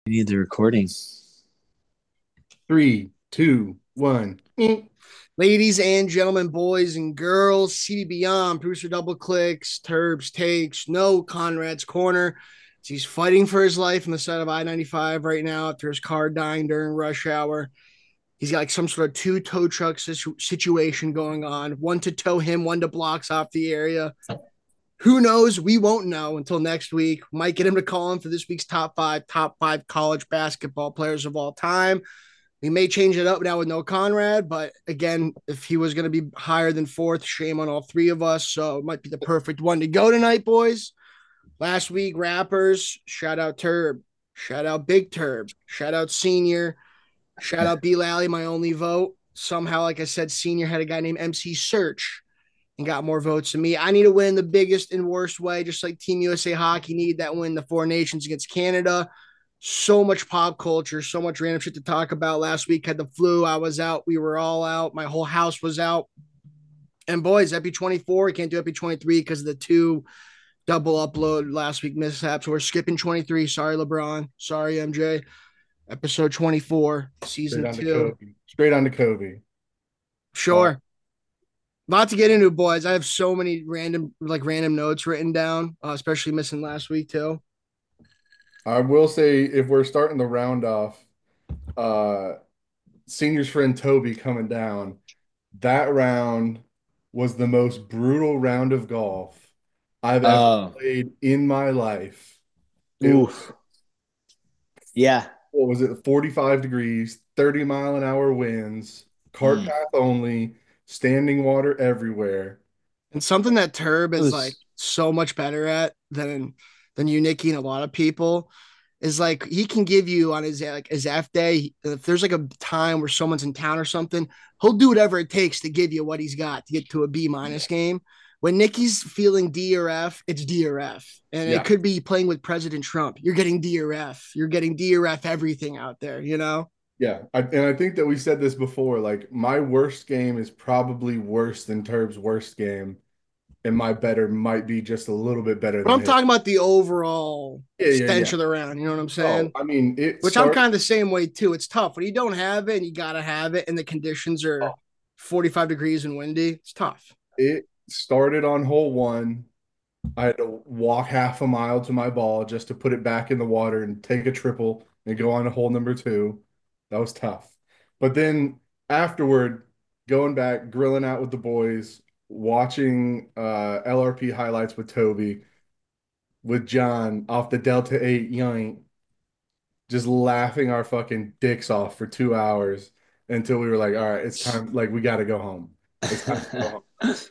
We need the recording. Three, two, one. Ladies and gentlemen, boys and girls, CD Beyond, producer double clicks, Turbs takes, no Conrad's corner. He's fighting for his life on the side of I-95 right now after his car dying during rush hour. He's got like some sort of two tow truck situation going on, one to tow him, one to blocks off the area. Who knows? We won't know until next week. Might get him to call him for this week's top five college basketball players of all time. We may change it up now with no Conrad, but again, if he was going to be higher than fourth, shame on all three of us. So it might be the perfect one to go tonight, boys. Last week, rappers, shout out Turb, shout out Big Turb, shout out Senior, shout out B Lally, my only vote. Somehow, like I said, Senior had a guy named MC Search and got more votes than me. I need to win the biggest and worst way, just like Team USA Hockey needed that win, the Four Nations against Canada. So much pop culture, so much random shit to talk about. Last week had the flu. I was out. We were all out. My whole house was out. And boys, Epi 24, we can't do Epi 23 because of the two double upload last week mishaps. So we're skipping 23. Sorry, LeBron. Sorry, MJ. Episode 24, Straight season on to two. Kobe. Straight on to Kobe. Uh, Sure. Lot to get into, boys. I have so many random notes written down, especially missing last week too. I will say, if we're starting the round off, uh, senior's friend Toby coming down, that round was the most brutal round of golf I've ever Oh, played in my life. It was, oof. Yeah. what was it, 45 degrees, 30-mile-an-hour winds, cart Mm. path only, standing water everywhere. And something that Turb It is like was, so much better at than you, Nikki, and a lot of people is like he can give you on his F day. If there's like a time where someone's in town or something, he'll do whatever it takes to give you what he's got to get to a B- game. When Nikki's feeling D or F, it's D or F. And it Yeah. could be playing with President Trump. You're getting D or F. You're getting D or F everything out there, you know? Yeah, and I think that we said this before. Like, my worst game is probably worse than Turb's worst game, and my better might be just a little bit better But than I'm his. talking about the overall Yeah, yeah, stench yeah. of the round. You know what I'm Oh, saying? I mean, it Which I'm started. kind of the same way too. It's tough when you don't have it and you gotta have it, and the conditions are 45 degrees and windy. It's tough. It started on hole one. I had to walk half a mile to my ball just to put it back in the water and take a triple and go on to hole number two. That was tough. But then afterward, going back, grilling out with the boys, watching LRP highlights with Toby, with John off the Delta 8 yoink, just laughing our fucking dicks off for 2 hours until we were like, all right, it's time. Like, we got to go home. It's time to go home.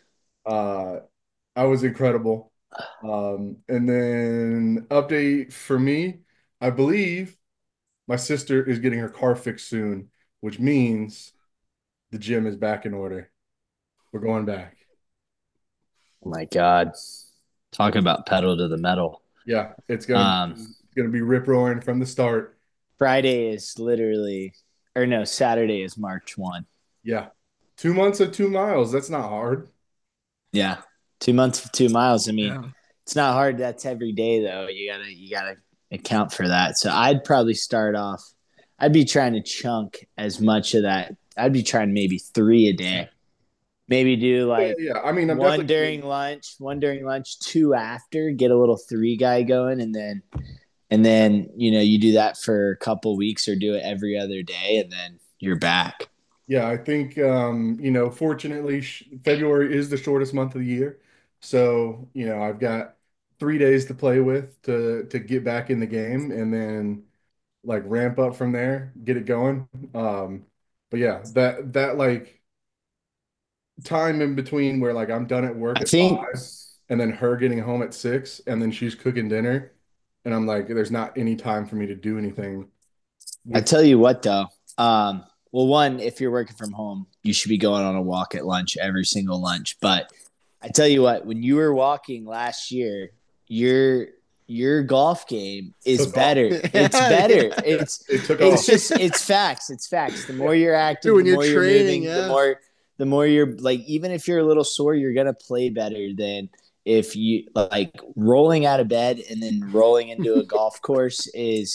I was incredible. And then update for me, I believe my sister is getting her car fixed soon, which means the gym is back in order. We're going back. oh my God. Talk about pedal to the metal. Yeah, Um, it's gonna be rip roaring from the start. Friday is literally, or no, Saturday is March 1. Yeah. 2 months of 2 miles. That's not hard. Yeah. 2 months of 2 miles. I mean, Yeah. it's not hard. That's every day though. You gotta account for that. So I'd probably start off, I'd be trying to chunk as much of that. I'd be trying maybe three a day. Maybe do Yeah, like yeah. I mean, I'm definitely one during lunch, two after, get a little three guy going, and then you do that for a couple weeks or do it every other day, and then you're back. Yeah, I think fortunately, February is the shortest month of the year, so I've got 3 days to play with to get back in the game, and then like ramp up from there, get it going. But yeah, that like time in between where like I'm done at work I at think 5, and then her getting home at 6, and then she's cooking dinner, and I'm like, there's not any time for me to do anything I with. tell you what though. Well, one, if you're working from home, you should be going on a walk at lunch every single lunch. But I tell you what, when you were walking last year, your your golf game is Took off. better. It's Yeah, better. yeah. It took It's off. just it's facts. It's facts. The more you're Dude, active, the when you're more you're training, moving, yeah. the more you're like even if you're a little sore, you're gonna play better than if you like rolling out of bed and then rolling into a golf course is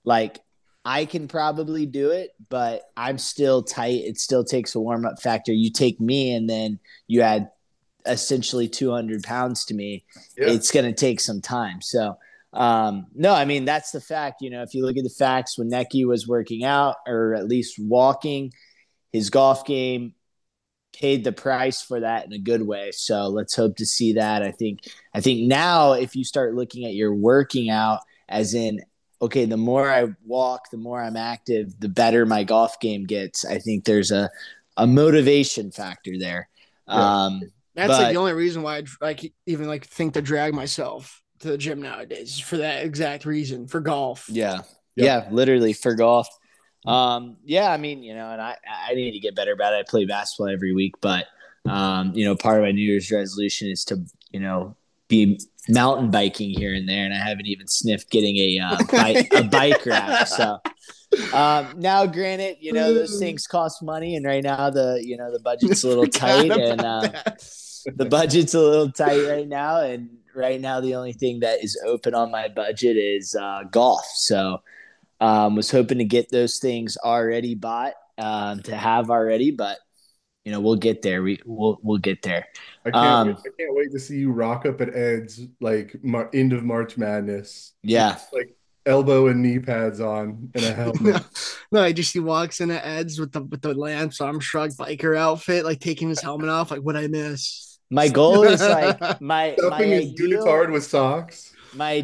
like I can probably do it, but I'm still tight. It still takes a warm up factor. You take me and then you add essentially 200 pounds to me. Yeah. It's going to take some time. So, no, I mean, that's the fact. You know, if you look at the facts, when Necky was working out or at least walking, his golf game paid the price for that in a good way. So let's hope to see that. I think now if you start looking at your working out as in, okay, the more I walk, the more I'm active, the better my golf game gets. I think there's a motivation factor there. Yeah. That's like the But only reason why I even like think to drag myself to the gym nowadays is for that exact reason, for golf. yeah, Yep. yeah, literally for golf. Yeah, I mean, you know, and I need to get better about it. I play basketball every week, but you know, part of my New Year's resolution is to, you know, be mountain biking here and there, and I haven't even sniffed getting a bike rack. So now, granted, you know, those things cost money, and right now the budget's a little Forgot tight, about and that. the budget's a little tight right now, and right now the only thing that is open on my budget is golf. So was hoping to get those things already bought to have already, but you know we'll get there. We'll get there. I can't wait. Um, I can't wait to see you rock up at Ed's like end of March Madness. yeah, Like elbow and knee pads on and a No, helmet. no, I just he walks in at Ed's with the Lance Armstrong biker outfit, like taking his helmet off. Like, what I miss? my goal is like Stuffing his unitard with socks. my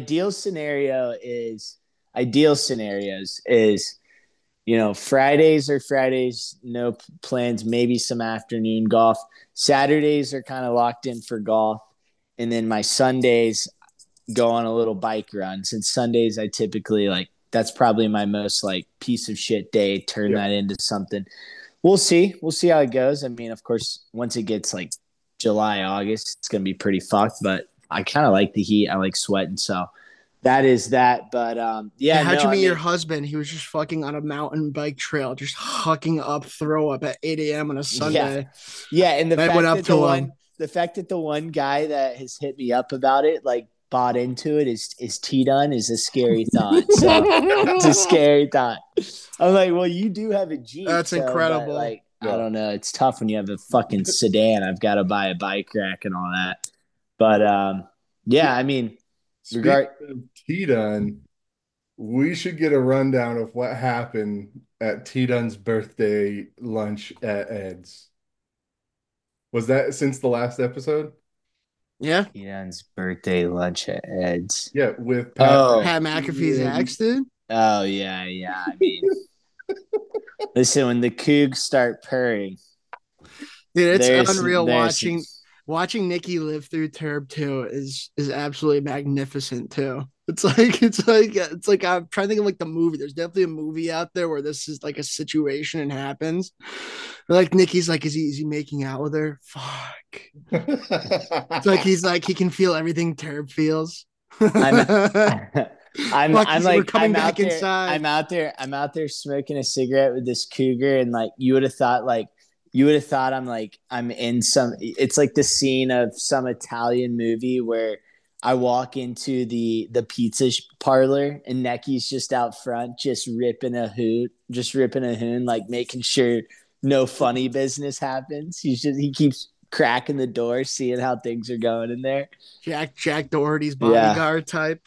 ideal scenarios is you know Fridays, no plans, maybe some afternoon golf. Saturdays are kind of locked in for golf, and then my Sundays go on a little bike run. Since Sundays I typically like that's probably my most like piece of shit day. Turn Yeah. that into something. We'll see how it goes. I mean, of course, once it gets like July, August, it's gonna be pretty fucked. But I kind of like the heat. I like sweating, so that is that. But Yeah, yeah, how'd no, you I meet your mean, husband? He was just fucking on a mountain bike trail, just hucking up throw up at 8 a.m. on a yeah, Sunday. yeah, and I went up to him. the fact that the one guy that has hit me up about it, like bought into it, is T Done is a scary thought. So it's a scary thought. I'm like, well, you do have a Jeep, That's so but incredible. like I Yeah. don't know, it's tough when you have a fucking sedan. I've got to buy a bike rack and all that. But yeah, I mean, Speaking regard of T-Dun, we should get a rundown of what happened at T-Dun's birthday lunch at Ed's. Was that since the last episode? Yeah. T Dune's birthday lunch at Ed's. Yeah, with Pat Oh, Pat McAfee's and ex, dude. oh yeah, yeah. I mean, listen, when the Cougs start purring, Dude, it's unreal there's watching Nikki live through Turb 2 is absolutely magnificent too. It's like I'm trying to think of like the movie. There's definitely a movie out there where this is like a situation and happens. Like Nikki's like, is he making out with her? Fuck. It's like he's like he can feel everything Turb feels. I'm Fuck, I'm we're like coming I'm back out there inside. I'm out there smoking a cigarette with this cougar and like you would have thought I'm in some it's like the scene of some Italian movie where I walk into the pizza parlor and Necky's just out front just ripping a hoon like making sure no funny business happens. He keeps cracking the door seeing how things are going in there. Jack Doherty's Yeah. bodyguard type.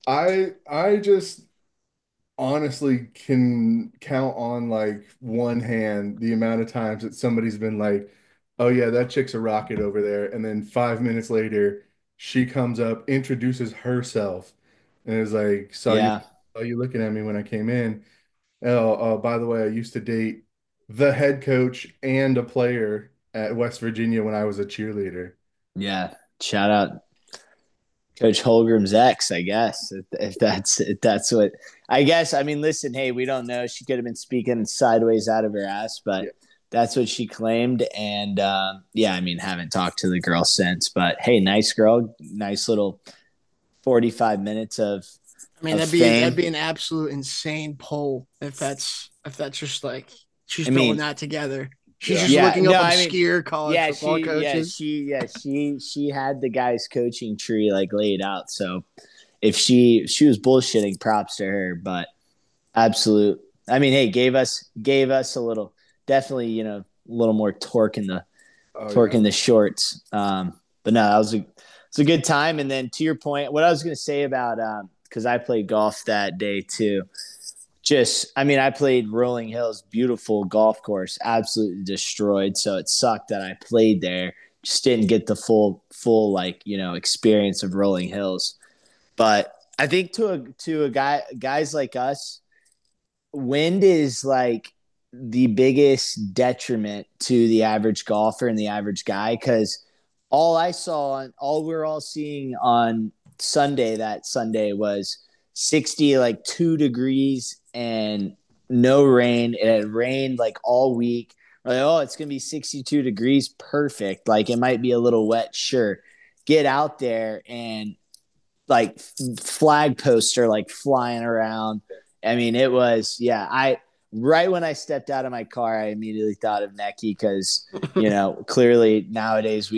I just honestly can count on like one hand the amount of times that somebody's been like, "Oh yeah, that chick's a rocket over there," and then 5 minutes later, she comes up, introduces herself, and is like, Yeah. saw you looking at me when I came in. Oh, by the way, I used to date the head coach and a player at West Virginia when I was a cheerleader." Yeah. Shout out Coach Holgram's ex, I guess, if that's what I guess. I mean, listen, hey, we don't know. She could have been speaking sideways out of her ass, but Yeah. that's what she claimed. And yeah, I mean, haven't talked to the girl since. But hey, nice girl, nice little 45 minutes I mean, of that'd fame. be an absolute insane poll if that's just like she's I throwing mean, that together. She's Yeah. just yeah, looking no, up I mean, obscure college yeah, football coaches. she had the guy's coaching tree like laid out. So if she was bullshitting, props to her. But Absolute. I mean, hey, gave us a little, definitely, a little more Oh torque yeah. in the shorts. But no, that was it's a good time. And then to your point, what I was going to say about because I played golf that day too. Just, I mean, I played Rolling Hills, beautiful golf course, absolutely destroyed. So it sucked that I played there. Just didn't get the full like experience of Rolling Hills. But I think to a guys like us, wind is like the biggest detriment to the average golfer and the average guy because all we're all seeing on that Sunday was 60, like 2 degrees and no rain. It had rained like all week. We're like, oh, it's gonna be 62 degrees, perfect. Like it might be a little wet, sure. Get out there and like flag posts are like flying around. I mean, it was I right when I stepped out of my car, I immediately thought of Necky because clearly nowadays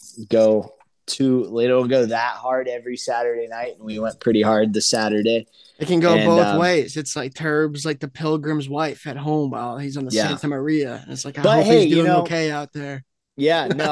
we don't go that hard every Saturday night, and we went pretty hard this Saturday. It can go And both ways. It's like Turb's like the pilgrim's wife at home while he's on the yeah, Santa Maria. And it's like, I but hope hey, he's doing okay out there. yeah, no,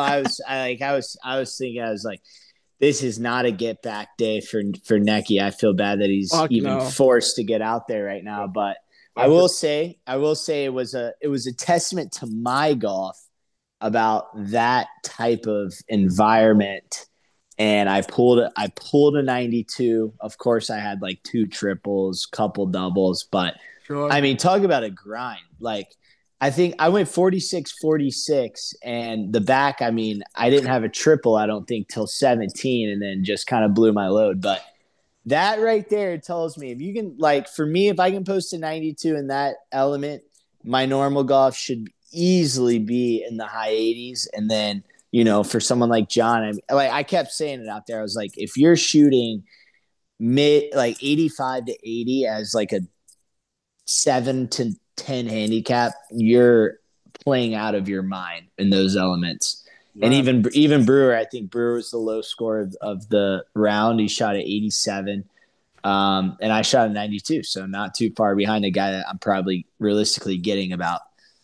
I was thinking, I was like, this is not a get back day for Necky. I feel bad that he's Fuck even no. forced to get out there right now. But I will say it was a testament to my golf about that type of environment. And I pulled a 92. Of course, I had like two triples, couple doubles, but Sure. I mean, talk about a grind. Like I think I went 46-46, and the back, I mean, I didn't have a triple, I don't think, till 17, and then just kind of blew my load. But that right there tells me if you can, like, for me, if I can post a 92 in that element, my normal golf should easily be in the high 80s. And then, for someone like John, I kept saying it out there. I was like, if you're shooting mid, like 85 to 80 as like a 7 to 10 handicap, you're playing out of your mind in those elements. And even Brewer, I think Brewer was the low score of the round. He shot at 87, and I shot at 92, so not too far behind a guy that I'm probably realistically getting about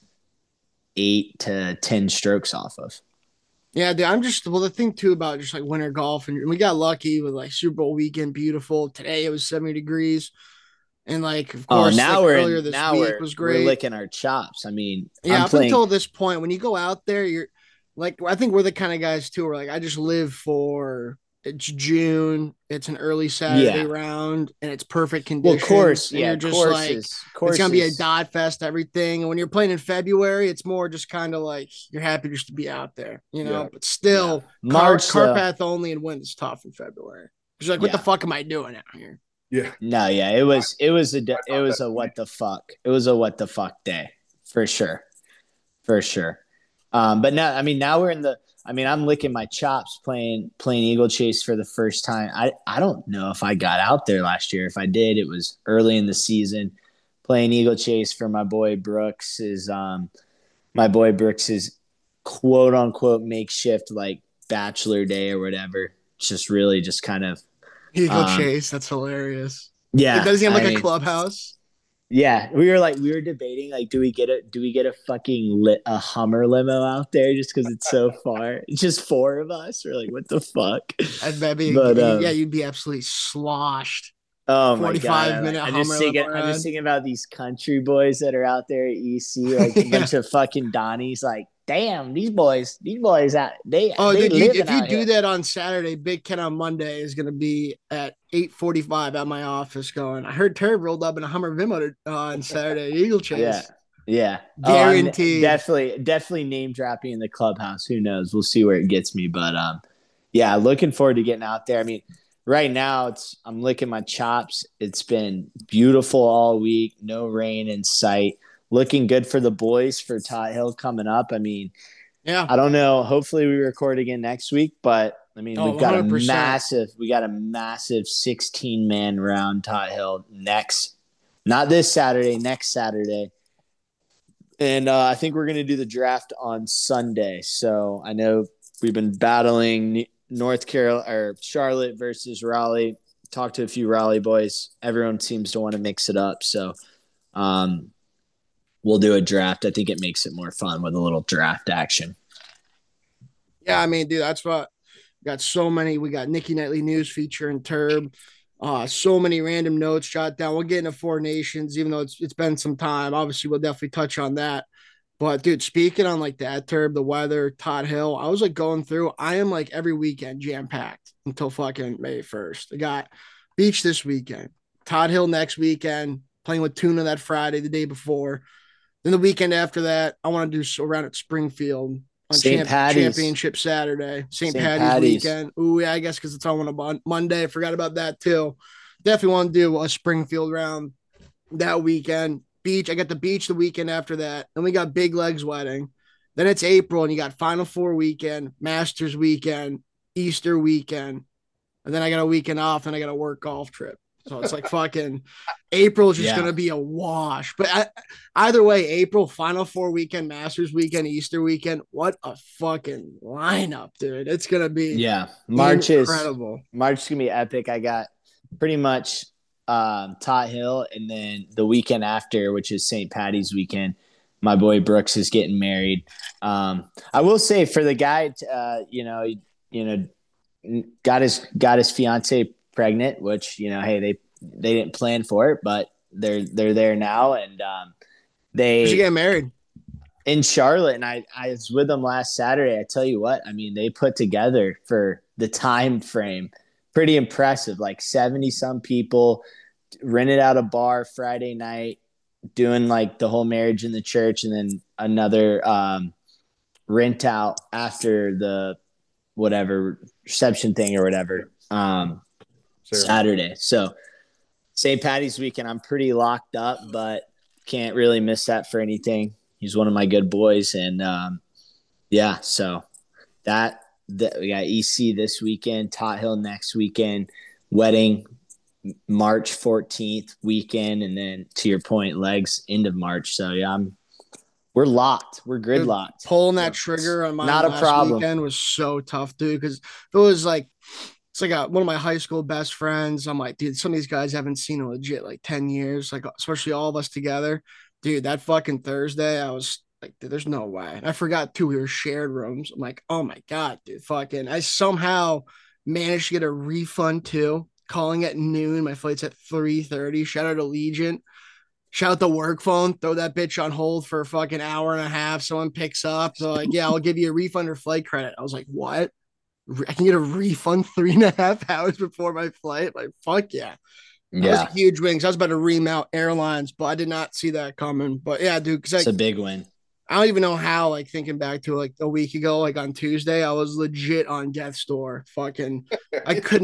8 to 10 strokes off of. Yeah, dude, the thing too about just like winter golf, and we got lucky with like Super Bowl weekend, beautiful. Today it was 70 degrees. And like, of course, like earlier this week was we're great. licking our chops. I mean, yeah, up until this point, when you go out there, you're like, I think we're the kind of guys too, where like I just live for it's June, it's an early Saturday round, and it's perfect conditions. Well, course, and you're just like, it's gonna be a dot fest, everything. And when you're playing in February, it's more just kind of like you're happy just to be out there, But still, March car path only, and wind is tough in February. You're like, what the fuck am I doing out here? Yeah. No, yeah, it was a what the fuck. It was a what the fuck day for sure. For sure. But now, I mean, I'm licking my chops playing Eagle Chase for the first time. I don't know if I got out there last year. If I did, it was early in the season. Playing Eagle Chase for my boy Brooks is quote unquote makeshift like bachelor day or whatever. It's just really just kind of Eagle Chase, that's hilarious. Yeah. Does he have like a clubhouse? Yeah, we were debating like, do we get a fucking a Hummer limo out there just because it's so far? It's just four of us. We're like, what the fuck? You'd be absolutely sloshed. Oh my god! I'm just thinking about these country boys that are out there at EC, like a bunch of fucking Donnies. Like, damn, these boys out if you do that on Saturday, Big Ken on Monday is going to be at 8:45 at my office going, I heard Turb rolled up in a Hummer Vimo on Saturday at Eagle Chase. Yeah. Guaranteed. Definitely name dropping in the clubhouse. Who knows? We'll see where it gets me. But yeah, looking forward to getting out there. I mean, right now I'm licking my chops. It's been beautiful all week. No rain in sight. Looking good for the boys for Tot Hill coming up. I mean, yeah, I don't know. Hopefully we record again next week, but I mean, we've got 100%. a massive 16-man round Tot Hill not this Saturday, next Saturday. And I think we're going to do the draft on Sunday. So I know we've been battling North Carolina or Charlotte versus Raleigh. Talked to a few Raleigh boys. Everyone seems to want to mix it up. So we'll do a draft. I think it makes it more fun with a little draft action. Yeah, I mean, dude, that's what got so many. We got Nikki Nightly news featuring Turb. So many random notes jot down. We'll get into Four Nations, even though it's been some time. Obviously, we'll definitely touch on that. But dude, speaking on like that Turb, the weather, Todd Hill, I was like going through. I am like every weekend jam packed until fucking May 1st. I got beach this weekend, Todd Hill next weekend, playing with Tuna that Friday, the day before. Then the weekend after that, I want to do around at Springfield on St. Patty's. Championship Saturday, St. St. Patty's Patty's. weekend. Ooh, yeah, I guess because it's on a Monday. I forgot about that too. Definitely want to do a Springfield round that weekend. Beach. I got the beach the weekend after that. Then we got Big Legs wedding. Then it's April and you got Final Four weekend, Masters weekend, Easter weekend. And then I got a weekend off and I got a work golf trip. So it's like fucking April is just going to be a wash. But either way, April, Final Four weekend, Masters weekend, Easter weekend. What a fucking lineup, dude. It's going to be incredible. March is going to be epic. I got pretty much Tot Hill, and then the weekend after, which is St. Patty's weekend, my boy Brooks is getting married. I will say for the guy, got his fiance pregnant, which hey they didn't plan for it, but they're there now, and they should get married in Charlotte. And I was with them last Saturday. I tell you what, I mean, they put together for the time frame pretty impressive. Like 70 some people rented out a bar Friday night, doing like the whole marriage in the church, and then another rent out after the whatever reception thing or whatever Saturday. So St. Patty's weekend, I'm pretty locked up, but can't really miss that for anything. He's one of my good boys, and so that we got EC this weekend, Tot Hill next weekend, wedding March 14th weekend, and then to your point, legs end of March. So yeah, we're locked. We're gridlocked. Pulling that trigger on my not a problem. Weekend was so tough, dude, because it was like it's like one of my high school best friends. I'm like, dude, some of these guys haven't seen in legit like 10 years, like especially all of us together. Dude, that fucking Thursday, I was like, dude, there's no way. And I forgot too, we were shared rooms. I'm like, oh my God, dude, fucking I somehow managed to get a refund too. Calling at noon. My flight's at 3:30. Shout out to Allegiant. Shout out the work phone. Throw that bitch on hold for a fucking hour and a half. Someone picks up. They're like, yeah, I'll give you a refund or flight credit. I was like, what? I can get a refund 3.5 hours before my flight? Like, fuck yeah. That was a huge win. I was about to remount airlines, but I did not see that coming. But yeah, dude, because it's a big win. I don't even know how, like thinking back to like a week ago, like on Tuesday, I was legit on death's door. Fucking, I couldn't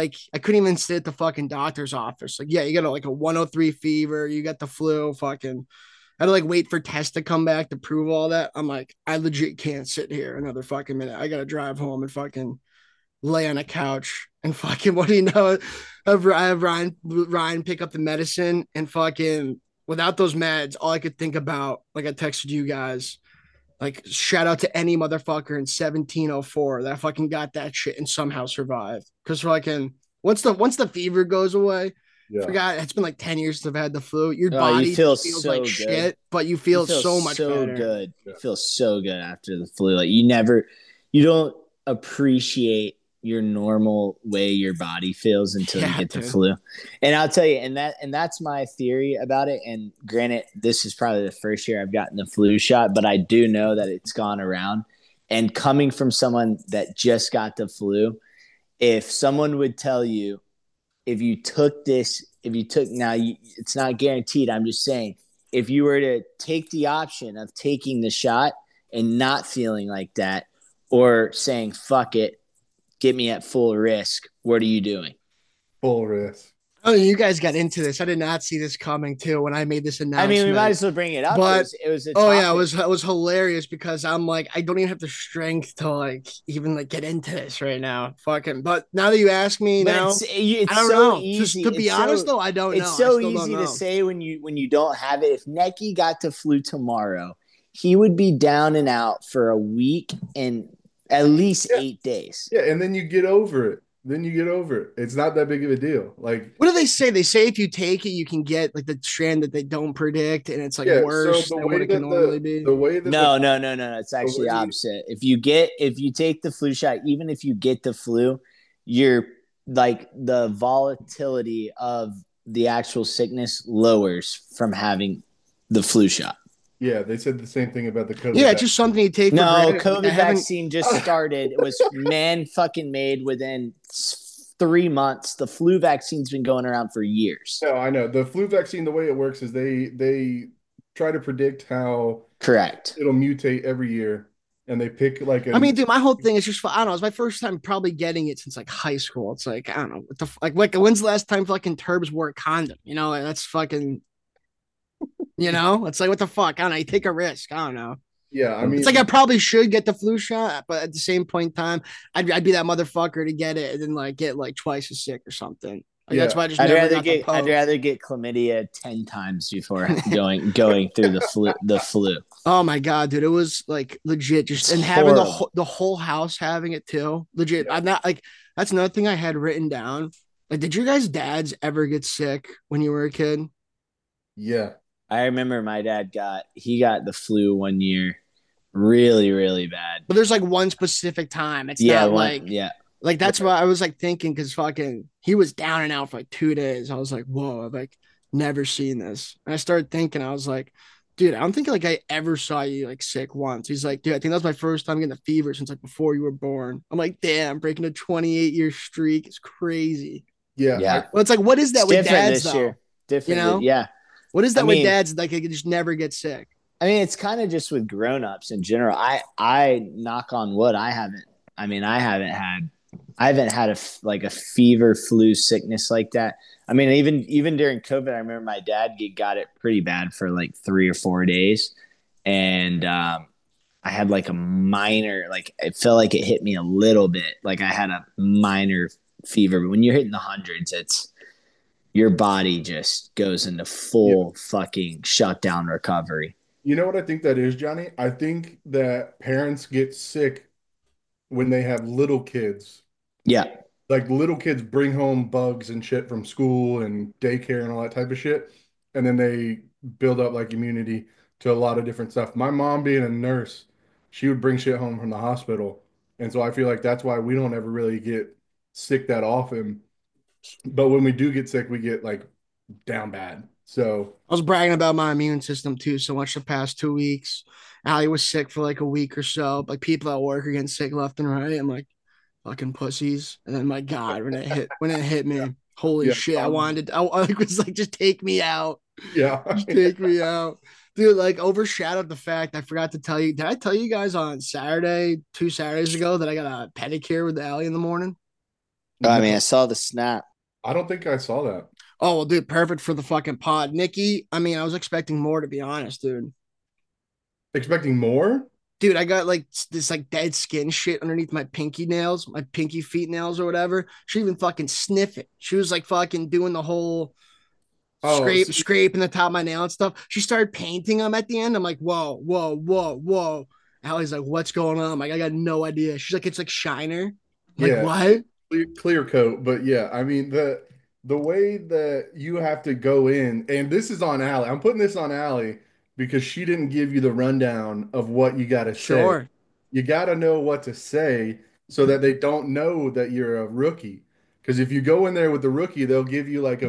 even sit at the fucking doctor's office. Like, yeah, you got like a 103 fever, you got the flu, fucking, I had to like wait for tests to come back to prove all that. I'm like, I legit can't sit here another fucking minute. I got to drive home and fucking lay on a couch and fucking, what do you know? I have Ryan pick up the medicine and fucking, without those meds, all I could think about, like I texted you guys, like shout out to any motherfucker in 1704 that fucking got that shit and somehow survived. Because fucking once the fever goes away, forgot it's been like 10 years since I've had the flu. Your body feels so like good. Shit, but you feel so much better. Good. You feel so good after the flu. Like you don't appreciate your normal way your body feels until you get the flu. And I'll tell you, and that's my theory about it. And granted, this is probably the first year I've gotten the flu shot, but I do know that it's gone around. And coming from someone that just got the flu, if someone would tell you, it's not guaranteed. I'm just saying, if you were to take the option of taking the shot and not feeling like that, or saying, fuck it, get me at full risk, what are you doing? Full risk. Oh, you guys got into this. I did not see this coming too when I made this announcement. I mean, we might as well bring it up. But it was it was hilarious because I'm like, I don't even have the strength to like even like get into this right now. Fucking. But now that you ask me now, it's I don't so know. Easy. Just to be honest though, I don't know. It's so easy to say when you don't have it. If Necky got the flu tomorrow, he would be down and out for a week and at least 8 days. Yeah, and then you get over it. then you get over it. It's not that big of a deal. Like, What do they say? They say if you take it, you can get like the strand that they don't predict, and it's like yeah, so worse the than what way it can that normally be. the way that No. It's the actually way opposite. If you take the flu shot, even if you get the flu, you're like the volatility of the actual sickness lowers from having the flu shot. yeah, they said the same thing about the COVID Yeah, it's vaccine. just something you take for No, granted. Like I COVID haven't. vaccine just started. It was man fucking made within 3 months. The flu vaccine's been going around for years. No, I know. The flu vaccine, the way it works is they try to predict how Correct. it'll mutate every year, and they pick like I a mean, dude, my whole thing is just I don't know. It's my first time probably getting it since like high school. It's like I don't know what the like. When's the last time fucking Turbs wore a condom? You know, that's fucking. You know, it's like what the fuck? I don't know. You take a risk. I don't know. yeah. I It's like I mean, probably should get the flu shot, but at the same point in time, I'd be that motherfucker to get it and then like get like twice as sick or something. Like that's yeah, why I just never got the I'd poke. rather get chlamydia 10 times before going through the flu. Oh my god, dude, it was like legit just It's and having horrible. the whole house having it too. Legit. yeah, I'm not like that's another thing I had written down. Like, did you guys dads ever get sick when you were a kid? yeah. I remember my dad got the flu one year really, really bad. But there's like one specific time. It's Yeah, not one like yeah. like that's Right. what I was like thinking because fucking he was down and out for like 2 days. I was like, whoa, I've like never seen this. And I started thinking, I was like, dude, I don't think like I ever saw you like sick once. He's like, dude, I think that was my first time getting a fever since like before you were born. I'm like, damn, breaking a 28-year streak is crazy. Yeah, Yeah. Well, it's like, what is It's that with different dads this though? year. You Different. know, Yeah. what is I that with mean, dads? Like, they could just never get sick. it's kind of just with grown-ups in general. I knock on wood, I haven't had like a fever flu sickness like that. I mean, even during COVID, I remember my dad got it pretty bad for like 3 or 4 days, and I had like a minor, like it felt like it hit me a little bit, like I had a minor fever. But when you're hitting the hundreds, it's your body just goes into yeah. full fucking shutdown recovery. You know what I think that is, Johnny? I think that parents get sick when they have little kids. Yeah, Like little kids bring home bugs and shit from school and daycare and all that type of shit, and then they build up like immunity to a lot of different stuff. My mom being a nurse, she would bring shit home from the hospital, and so I feel like that's why we don't ever really get sick that often. But when we do get sick, we get like down bad. So I was bragging about my immune system too so much the past 2 weeks. Allie was sick for like a week or so. Like people at work are getting sick left and right. I'm like, fucking pussies. And then my God, when it hit me, holy yeah, shit, I was like, just take me out. yeah, Just take me out. Dude, like overshadowed the fact I forgot to tell you. Did I tell you guys on Saturday, 2 Saturdays ago, that I got a pedicure with Allie in the morning? I no, saw the snap. I don't think I saw that. Oh, well, dude, perfect for the fucking pod. Nikki, I mean, I was expecting more to be honest, dude. Expecting more? Dude, I got like this like dead skin shit underneath my pinky nails, my pinky feet nails or whatever. She even fucking sniff it. She was like fucking doing the whole Oh, see, scraping the top of my nail and stuff. She started painting them at the end. I'm like, whoa, whoa, whoa, whoa. Allie's like, what's going on? I'm like, I got no idea. She's like, it's like shiner. I'm like, yeah, what? clear coat, but yeah, I mean the way that you have to go in, and this is on Allie. I'm putting this on Allie because she didn't give you the rundown of what you got to say. Sure. You got to know what to say so that they don't know that you're a rookie. Because if you go in there with the rookie, they'll give you like a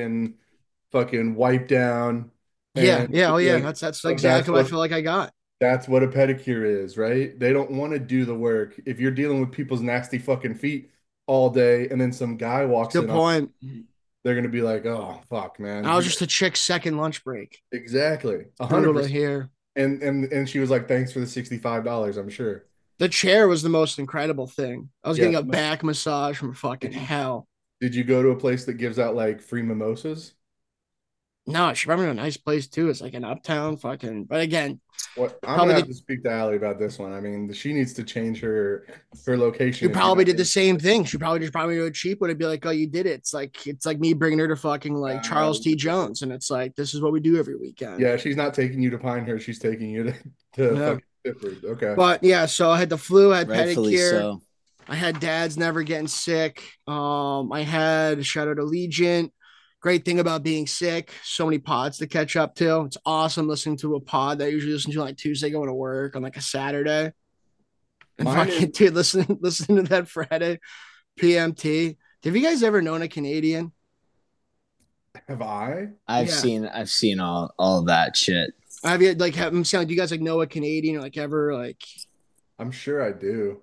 fucking wipe down, Yeah, and yeah, oh be yeah. like, That's oh, that's exactly what I what feel like I got. that's what a pedicure is, right? They don't want to do the work. If you're dealing with people's nasty fucking feet all day and then some guy walks Good in on, point. they're gonna be like, "Oh, fuck, I man." was just a chick's second lunch break. Exactly. Brutal to 100%. hear. And she was like, "Thanks for the $65, I'm sure." The chair was the most incredible thing. I was Yeah. getting a back massage from fucking Did you hell. did you go to a place that gives out like free mimosas? No, she brought me to a nice place too. It's like an uptown fucking. But again, What I'm gonna probably have did. to speak to Allie about this one. I mean, she needs to change her She location if you're probably not did the getting. same thing. She probably just brought me to a cheap one and be like, "Oh, you did it." It's like me bringing her to fucking like Charles T. Jones, and it's like this is what we do every weekend. Yeah, she's not taking you to Pinehurst. She's taking you to Yeah. fucking Pittsburgh. Okay. But yeah, so I had the flu, I had Rightfully pedicure. so. I had Dad's Never Getting Sick. I had Shout Out Allegiant. Great thing about being sick, so many pods to catch up to. It's awesome listening to a pod that I usually listen to like Tuesday going to work on like a Saturday. And Mine is fucking dude, listen to that Friday PMT. Have you guys ever known a Canadian? have I? Yeah. I've seen all of that shit. Have you like have I'm saying, do you guys like know a Canadian or like ever like I'm sure I do.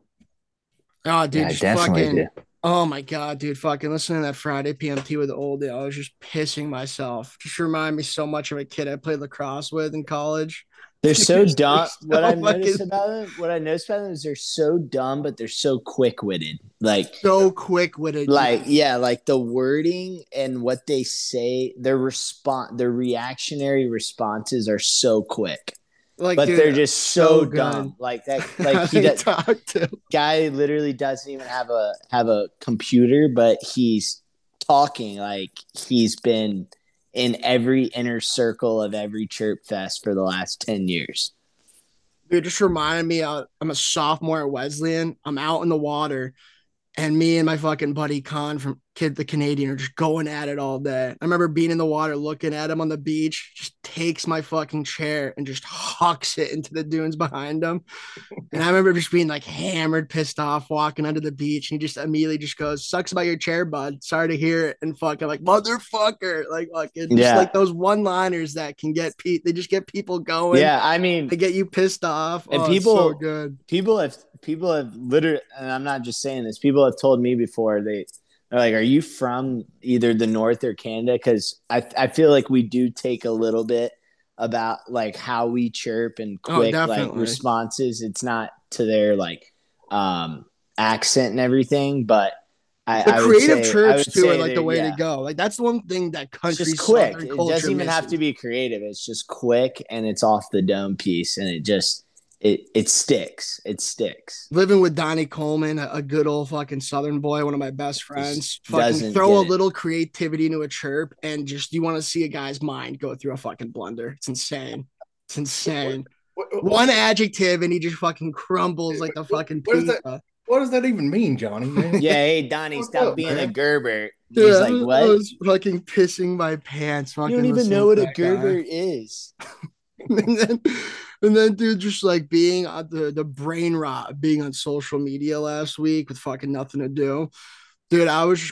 oh Yeah, dude, I just definitely do. fucking oh my god, dude, fucking listening to that Friday PMT with the old dude, I was just pissing myself. Just remind me so much of a kid I played lacrosse with in college. They're so They're dumb. so fucking What I've noticed about them is they're so dumb, but they're so quick witted. so quick with it. Yeah, like the wording and what they say, their reactionary responses are so quick. Like, But dude, they're just so so good. dumb. Like that, How like he they that talk to. guy literally doesn't even have a computer, but he's talking like he's been in every inner circle of every chirp fest for the last 10 years. Dude, just reminded me, I'm a sophomore at Wesleyan. I'm out in the water, and me and my fucking buddy Con from Kid the Canadian are just going at it all day. I remember being in the water looking at him on the beach, just takes my fucking chair and just hucks it into the dunes behind him. And I remember just being like hammered, pissed off, walking under the beach, and he just immediately just goes, "Sucks about your chair, bud. Sorry to hear it." And fucking like motherfucker, like fucking just Yeah. like those one-liners that can get they just get people going. Yeah, I mean, They get you pissed off. and Oh, it's so good. people have literally, and I'm not just saying this, people have told me before they're like, are you from either the north or Canada? Because I feel like we do take a little bit about like how we chirp and Oh, quick like definitely. responses. It's not to their like um accent and everything, but The creative I chirps would too are say like the they're, way to yeah, go. Like that's the one thing that it's country just quick. Southern It culture doesn't even have to misses. be creative. It's just quick and it's off the dome piece, and it sticks. It sticks. Living with Donnie Coleman, a good old fucking Southern boy, one of my best Just friends. Fucking doesn't throw get a it. little creativity into a chirp, and just you want to see a guy's mind go through a fucking blender. It's insane. It's insane. What's One adjective, and he just fucking crumbles like the fucking what does that pizza. what does that even mean, Johnny, man? Yeah, hey Donnie, What's stop up, being a man? Gerber. He's Yeah, like, I what? was fucking pissing my pants You don't fucking even know listening to what a that guy. Gerber is. and then and then dude just like being on the brain rot of being on social media last week with fucking nothing to do. Dude,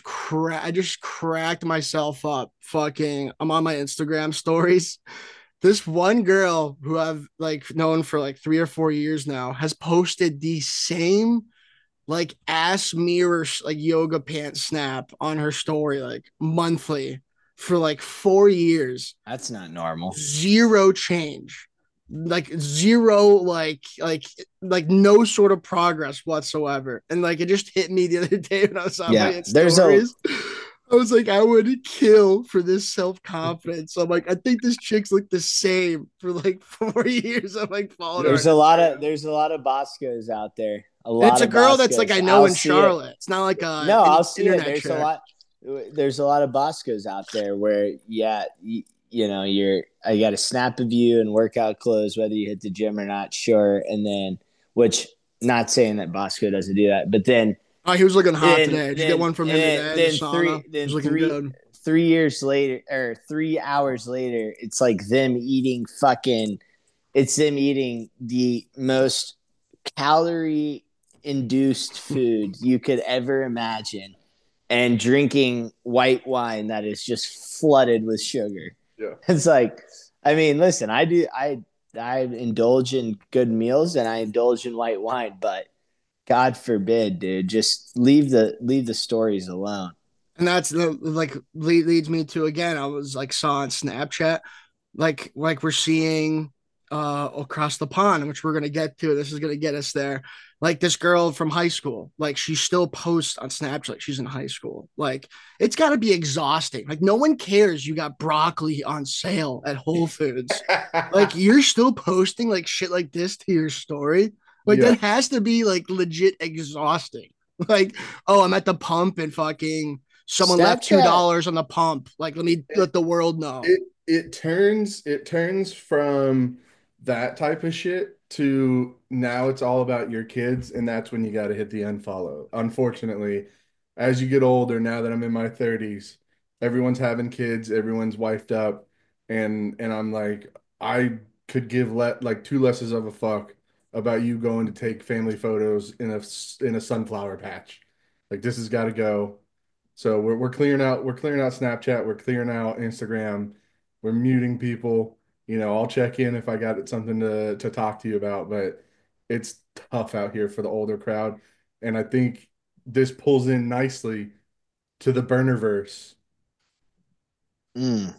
I just cracked myself up. Fucking I'm on my Instagram stories. This one girl who I've like known for like 3 or 4 years now has posted the same like ass mirror like yoga pants snap on her story like monthly for like 4 years. That's not normal. Zero change, like zero like no sort of progress whatsoever. And like it just hit me the other day when I was on Yeah, my there's a stories. I was like, I would kill for this self-confidence. So I'm like, I think this chick's like the same for like 4 years. I'm like following her on Instagram. there's a lot of Boscos out there. A And it's lot a of girl that's like Boscos. I know I'll in see it. Charlotte. It's not like No, an I'll see it. internet chick. There's a lot of Boscos out there where yeah, you know, I got a snap of you in workout clothes, whether you hit the gym or not, sure. And then which not saying that Bosco doesn't do that, but Oh, he was looking hot today. Did you get one from him then today in the sauna? He was looking good. 3 years later or 3 hours later, it's like them eating fucking it's them eating the most calorie induced food you could ever imagine and drinking white wine that is just flooded with sugar. Yeah. It's like, I mean, listen, I indulge in good meals and I indulge in white wine, but God forbid, dude, just leave the stories alone. And that's like leads me to again. I was like saw on Snapchat, like we're seeing across the pond, which we're gonna get to. This is gonna get us there. Like this girl from high school, like she still posts on Snapchat like she's in high school. Like it's got to be exhausting. Like no one cares you got broccoli on sale at Whole Foods. Like you're still posting like shit like this to your story. Like Yeah. that has to be like legit exhausting. Like, oh, I'm at the pump and fucking someone left Snapchat, $2 on the pump. Like, let me let the world know. It turns from that type of shit to now it's all about your kids, and that's when you got to hit the unfollow. Unfortunately, as you get older, now that I'm in my 30s, everyone's having kids, everyone's wifed up, and I'm like, I could give like two lesses of a fuck about you going to take family photos in a sunflower patch. Like this has got to go. So we're clearing out Snapchat, we're clearing out Instagram, we're muting people. I'll check in if I got something to talk to you about, but it's tough out here for the older crowd. And I think this pulls in nicely to the burnerverse. Mm.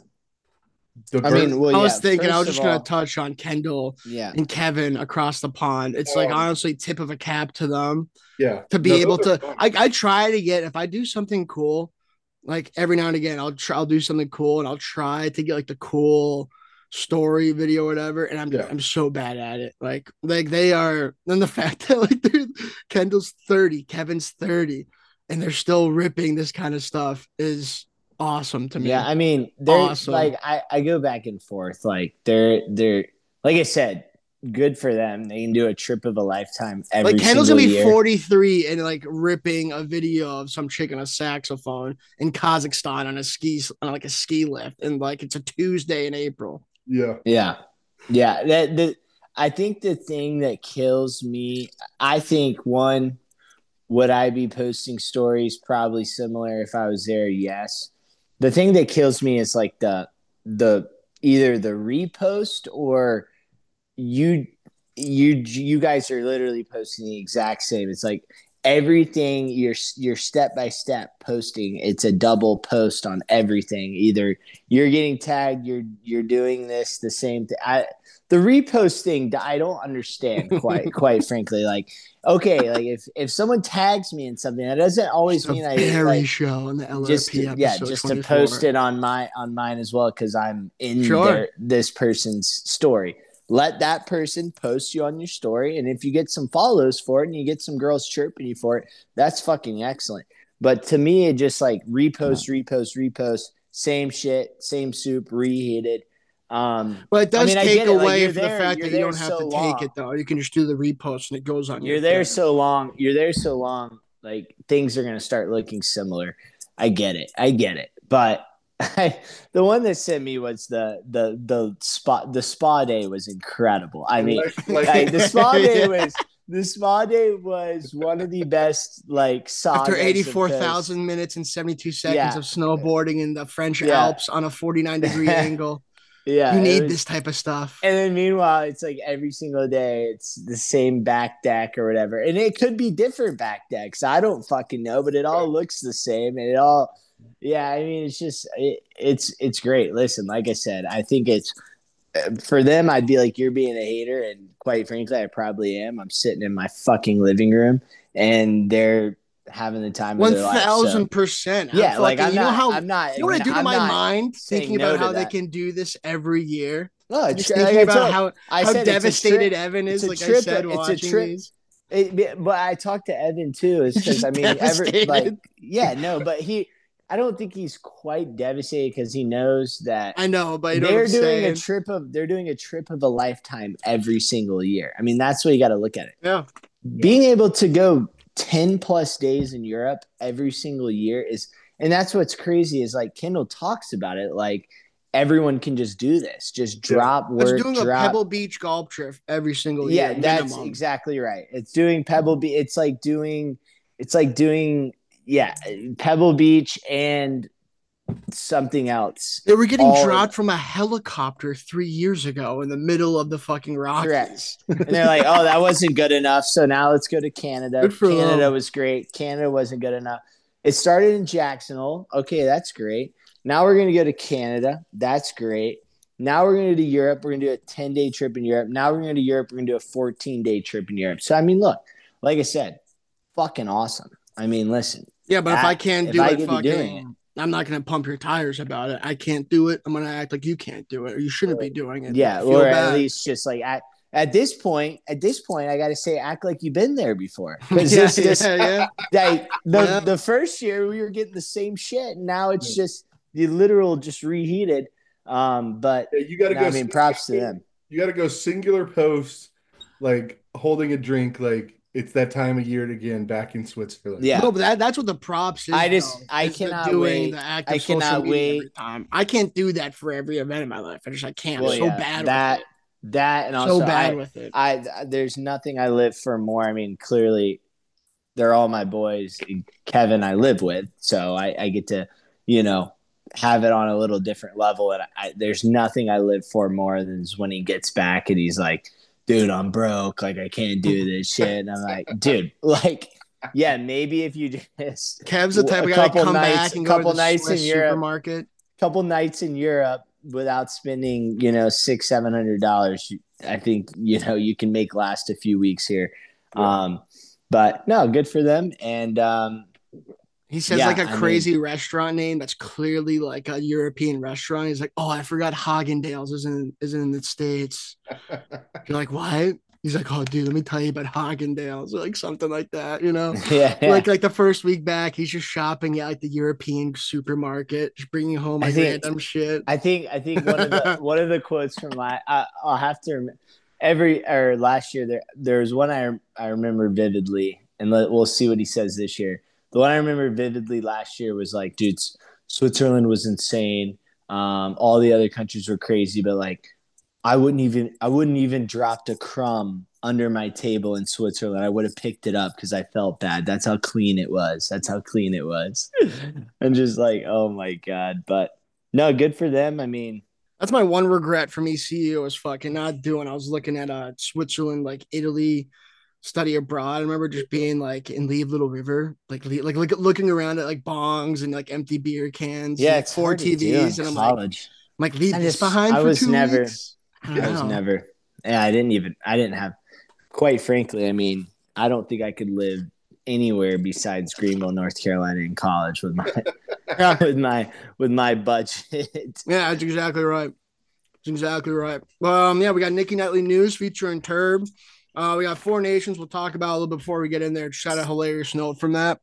The I burn mean, well, I yeah. was thinking, I was First of just gonna all, touch on Kendall yeah, and Kevin across the pond. It's like honestly tip of a cap to them yeah. to No, be able those are to. fun. I try to get if I do something cool, like every now and again, I'll do something cool and I'll try to get like the cool story video or whatever. And Yeah. I'm so bad at it. Like they are. Then the fact that like dude, Kendall's 30, Kevin's 30, and they're still ripping this kind of stuff is awesome to yeah. me. I mean, they're Awesome. like I go back and forth. Like they're like I said, good for them. They can do a trip of a lifetime Like every Kendall's gonna single be year. 43 and like ripping a video of some chick on a saxophone in Kazakhstan on like a ski lift, and like it's a Tuesday in April. Yeah. Yeah, yeah. I think the thing that kills me, I think one, would I be posting stories? Probably similar if I was there. Yes. The thing that kills me is like the either the repost or you you guys are literally posting the exact same. It's like everything you're step by step posting. It's a double post on everything. Either you're getting tagged, you're doing this the same thing. The repost thing I don't understand quite frankly. Like okay, like if someone tags me in something, that doesn't Just always a mean I very like show on the just LRP yeah episode just to post 24. it on mine as well because I'm in Sure. this person's story. Let that person post you on your story, and if you get some follows for it and you get some girls chirping you for it, that's fucking excellent. But to me, it just like repost, same shit, same soup, reheated. But it I does mean, I take get it. Like away from the fact you're that you there don't have so to take long. it though. You can just do the repost and it goes on your You're there thing. so long. You're there so long. Like things are gonna start looking similar. I get it. But the one that sent me was the spa day was incredible. I mean, the spa day was one of the best like After sagas of posts. 84,000 minutes and 72 seconds Yeah, of snowboarding in the French yeah, Alps on a 49-degree angle, you yeah. It need was, this type of stuff. and then meanwhile, it's like every single day, it's the same back deck or whatever, and it could be different back decks. I don't fucking know, but it all looks the same, and it all. Yeah, I mean, it's great. Listen, like I said, I think it's for them. I'd be like, you're being a hater, and quite frankly, I probably am. I'm sitting in my fucking living room, and they're having the time of their life. So 1,000%. I'm yeah, like fucking, I'm not, you know what I do to I'm my not mind thinking saying no about to how they that. can do this every year? No, Just thinking about I how said it's a devastated trip. Evan It's is, a like I trip. said, It's a watching trip. these. But I talked to Evan too, is because I Just mean, devastated. yeah, no, but I don't think he's quite devastated because he knows that I know, but you know what I'm saying? they're doing a trip of a lifetime every single year. I mean, that's what you got to look at it. Yeah. Being able to go 10 plus days in Europe every single year and that's what's crazy is like Kendall talks about it, like everyone can just do this, just drop It's work, doing a Pebble Beach golf trip every single year, yeah, that's minimum. exactly right. It's doing Pebble Beach. It's like doing, yeah, Pebble Beach and something else. They were getting all dropped from a helicopter 3 years ago in the middle of the fucking Rockies. And they're like, oh, that wasn't good enough. So now let's go to Canada. Good for Canada them. was great. Canada wasn't good enough. It started in Jacksonville. Okay, that's great. Now we're going to go to Canada. That's great. Now we're going to do Europe. We're going to do a 10-day trip in Europe. Now we're going to Europe. We're going to do a 14-day trip in Europe. So, I mean, look, like I said, fucking awesome. I mean, listen. Yeah, but if I can't do it, doing it, I'm not going to pump your tires about it. I can't do it. I'm going to act like you can't do it, or you shouldn't be doing it. Yeah, or at least just like at this point, I got to say, act like you've been there before. Because the first year we were getting the same shit, and now it's just the literal just reheated. But you got to go. I mean, props to them. You got to go singular post, like holding a drink, like it's that time of year again back in Switzerland. Yeah. No, but that's what the props is, though. I Is the cannot doing the wait. act I of social cannot media every wait. time. I can't do that for every event in my life. I can't. I'm Well, so yeah, bad with it. and So also bad with it. there's nothing I live for more. I mean, clearly they're all my boys. Kevin, I live with, so I get to, you know, have it on a little different level. And there's nothing I live for more than when he gets back and he's like, dude, I'm broke. Like, I can't do this shit. And I'm like, dude, like, yeah, maybe if you just Kev's the type of guy to come back and go to couple the nights in Swiss Europe, supermarket. couple nights in Europe without spending, you know, $600-700, I think, you know, you can make last a few weeks here. Yeah. But no, good for them. And He says like a crazy restaurant name that's clearly like a European restaurant. He's like, "Oh, I forgot Haagen-Dazs isn't in the States." You're like, "What?" He's like, "Oh, dude, let me tell you about Haagen-Dazs," or like something like that, you know? yeah. Like the first week back, he's just shopping at like the European supermarket, just bringing home like random shit. I think one of the quotes from I'll have to last year there was one I remember vividly, and we'll see what he says this year. The one I remember vividly last year was like, dude, Switzerland was insane. All the other countries were crazy, but like I wouldn't even dropped a crumb under my table in Switzerland. I would have picked it up because I felt bad. That's how clean it was. That's how clean it was. And just like, oh my God. But no, good for them. I mean, That's my one regret from ECU was fucking not doing. I was looking at Switzerland, like Italy, study abroad. I remember just being like in Leave Little River, like looking around at like bongs and like empty beer cans, yeah, and, like it's four hard to do in TVs, and college. I'm like, leave this behind I for was 2 weeks. I don't I was know. never, yeah, I didn't have, quite frankly, I mean, I don't think I could live anywhere besides Greenville, North Carolina in college with my, Yeah, with my budget. yeah, that's exactly right. That's exactly right. Yeah, we got Nikki Nightly news featuring Turb. We got Four Nations. We'll talk about a little bit before we get in there. Just had a hilarious note from that.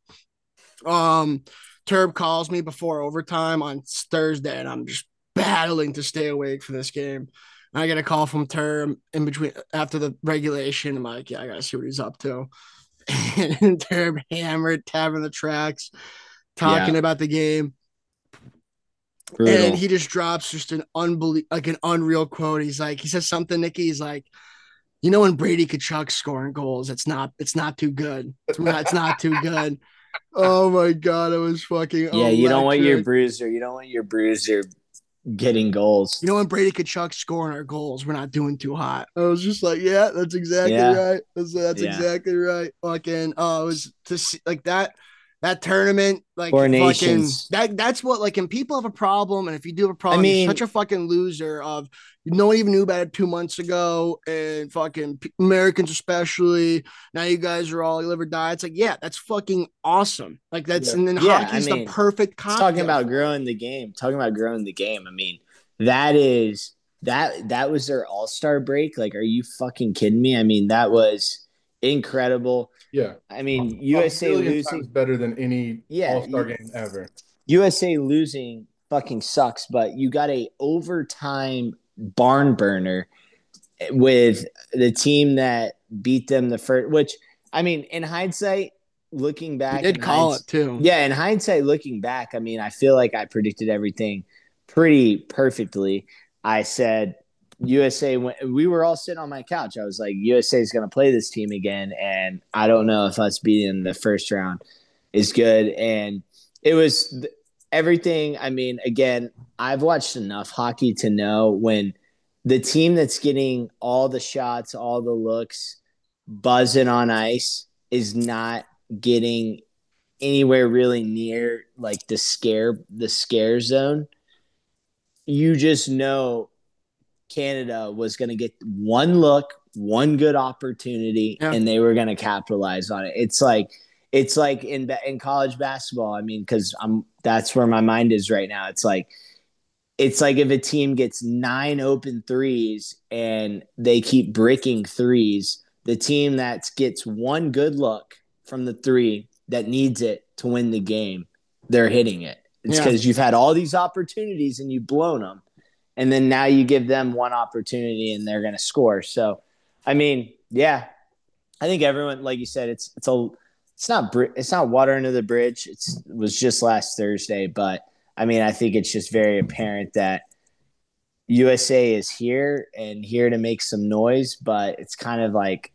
Turb calls me before overtime on Thursday, and I'm just battling to stay awake for this game. And I get a call from Turb in between after the regulation. I'm like, yeah, I gotta see what he's up to. And Turb hammered, tabbing the tracks, talking Yeah. about the game. Brutal. And he just drops just an unreal quote. He says something, Nikki. He's like, you know, when Brady Kachuk scoring goals, it's not too good. It's not too good. Oh my God, it was fucking yeah. electric. You don't want your bruiser getting goals. You know, when Brady Kachuk scoring our goals, we're not doing too hot. I was just like, yeah, that's exactly right. That's exactly right. Fucking, it was to see like that tournament, like Four fucking Nations. that's what like, and people have a problem, and if you do have a problem, I mean, you're such a fucking loser. Of no one even knew about it 2 months ago, and fucking Americans especially. Now you guys are all live or die. It's like, yeah, that's fucking awesome. Like that's and then hockey's the perfect cocktail. Talking about growing the game. I mean, that was their All-Star break. Like, are you fucking kidding me? I mean, that was incredible. Yeah. I mean, USA losing better than any All-Star game ever. USA losing fucking sucks, but you got a overtime barn burner with the team that beat them the first, which I mean, in hindsight, looking back, you did call it too. Yeah, in hindsight, looking back, I mean, I feel like I predicted everything pretty perfectly. I said USA. We were all sitting on my couch. I was like, USA is going to play this team again, and I don't know if us beating the first round is good. And it was everything. I mean, again, I've watched enough hockey to know when the team that's getting all the shots, all the looks, buzzing on ice is not getting anywhere really near like the scare zone. You just know Canada was going to get one look, one good opportunity, and they were going to capitalize on it. It's like in college basketball. I mean, because that's where my mind is right now. It's like if a team gets 9 open threes and they keep bricking threes, the team that gets one good look from the three that needs it to win the game, they're hitting it. It's because you've had all these opportunities and you've blown them. and then now you give them one opportunity and they're going to score. So, I mean, yeah, I think everyone, like you said, it's not water under the bridge. It was just last Thursday, but I mean, I think it's just very apparent that USA is here and here to make some noise, but it's kind of like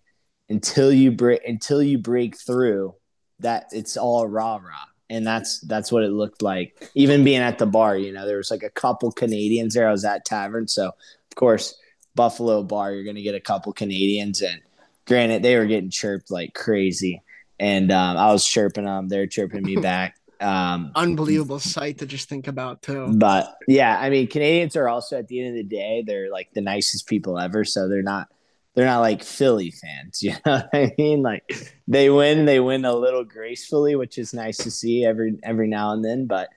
until you break through, that it's all rah rah. And that's what it looked like. Even being at the bar, there was like a couple Canadians there. I was at tavern, so of course Buffalo bar, you're gonna get a couple Canadians, and granted they were getting chirped like crazy, and I was chirping them, they're chirping me back. Unbelievable sight to just think about too. But yeah, I mean, Canadians are also, at the end of the day, they're like the nicest people ever. So they're not like Philly fans. You know what I mean? Like they win a little gracefully, which is nice to see every now and then. But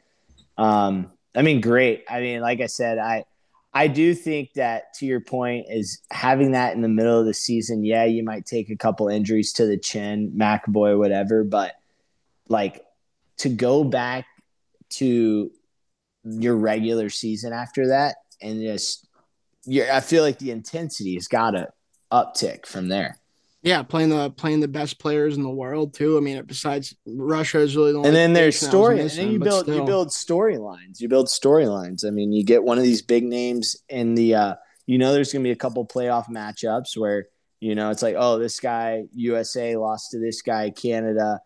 I mean, great. I mean, like I said, I do think that, to your point, is having that in the middle of the season. Yeah, you might take a couple injuries to the chin, McAvoy, whatever, but like to go back to your regular season after that, and I feel like the intensity has got to uptick from there. Yeah, playing the best players in the world too. I mean, besides Russia is really the only. And then there's story, and missing, then you build storylines. You build storylines. I mean, you get one of these big names in the. There's going to be a couple playoff matchups where it's like, oh, this guy USA lost to this guy Canada.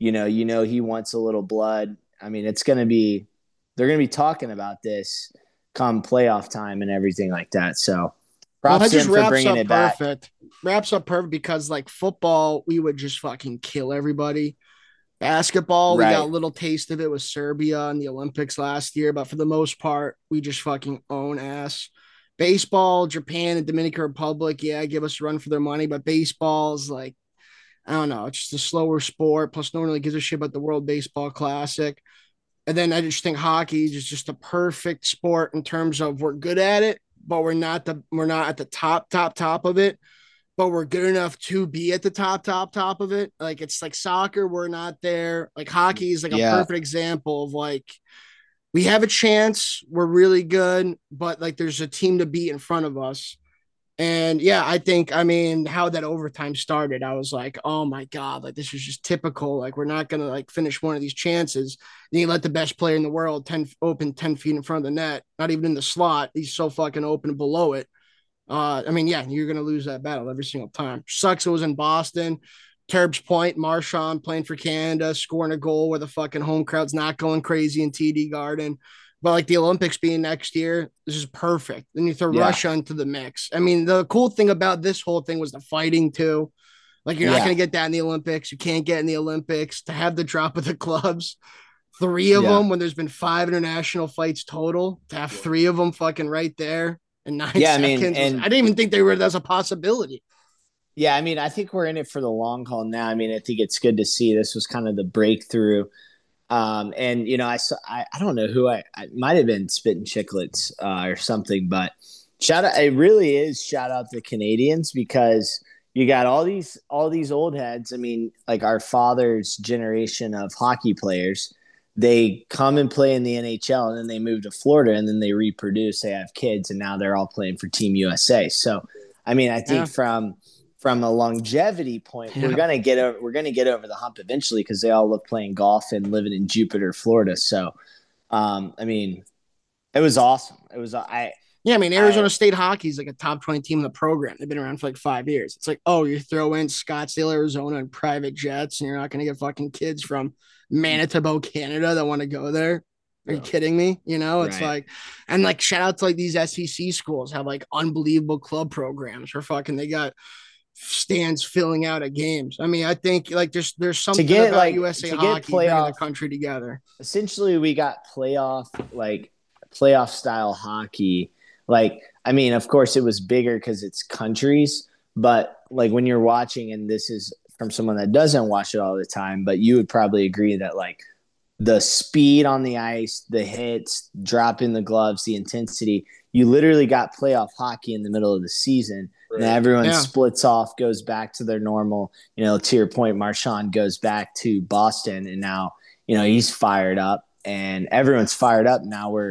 He wants a little blood. I mean, they're going to be talking about this come playoff time and everything like that. So props to him for bringing it back. Wraps up perfect because like football, we would just fucking kill everybody. Basketball, we got a little taste of it with Serbia in the Olympics last year, but for the most part, we just fucking own ass. Baseball, Japan and Dominican Republic, yeah, give us a run for their money, but baseball is like, I don't know, it's just a slower sport. Plus, no one really gives a shit about the World Baseball Classic. And then I just think hockey is just a perfect sport in terms of we're good at it, but we're not at the top of it, but we're good enough to be at the top of it. Like it's like soccer, we're not there. Like hockey is like a perfect example of like we have a chance, we're really good, but like there's a team to beat in front of us. And yeah, I mean, how that overtime started, I was like, oh my God, like this is just typical. Like, we're not going to like finish one of these chances. Then you let the best player in the world 10 feet in front of the net, not even in the slot. He's so fucking open below it. I mean, yeah, you're going to lose that battle every single time. Sucks it was in Boston. Turb's point, Marchand playing for Canada, scoring a goal where the fucking home crowd's not going crazy in TD Garden. But like the Olympics being next year, this is perfect. Then you throw Russia into the mix. I mean, the cool thing about this whole thing was the fighting too. Like you're not going to get that in the Olympics. You can't get in the Olympics. To have the drop of the clubs, 3 of them when there's been 5 international fights total, to have 3 of them fucking right there in 9 seconds. I mean, I didn't even think that's a possibility. Yeah, I mean, I think we're in it for the long haul now. I mean, I think it's good to see this was kind of the breakthrough. And I don't know who I might have been Spitting Chicklets or something, but it really is shout out the Canadians, because you got all these old heads. I mean, like our father's generation of hockey players, they come and play in the NHL and then they move to Florida and then they reproduce, they have kids, and now they're all playing for Team USA. So, I mean, I think from a longevity point, we're gonna get over the hump eventually, because they all love playing golf and living in Jupiter, Florida. So, I mean, it was awesome. I mean, Arizona State hockey is like a top 20 team in the program. They've been around for like 5 years. It's like, oh, you throw in Scottsdale, Arizona, and private jets, and you're not gonna get fucking kids from Manitoba, Canada that want to go there. Are you kidding me? It's like, and like shout out to like these SEC schools have like unbelievable club programs where fucking they got stands filling out at games. I mean, I think like there's something about like USA hockey bringing the country together. Essentially, we got playoff style hockey. Like, I mean, of course, it was bigger because it's countries, but like when you're watching, and this is from someone that doesn't watch it all the time, but you would probably agree that like the speed on the ice, the hits, dropping the gloves, the intensity, you literally got playoff hockey in the middle of the season. Right. And everyone splits off, goes back to their normal, to your point, Marchand goes back to Boston, and now, he's fired up and everyone's fired up. Now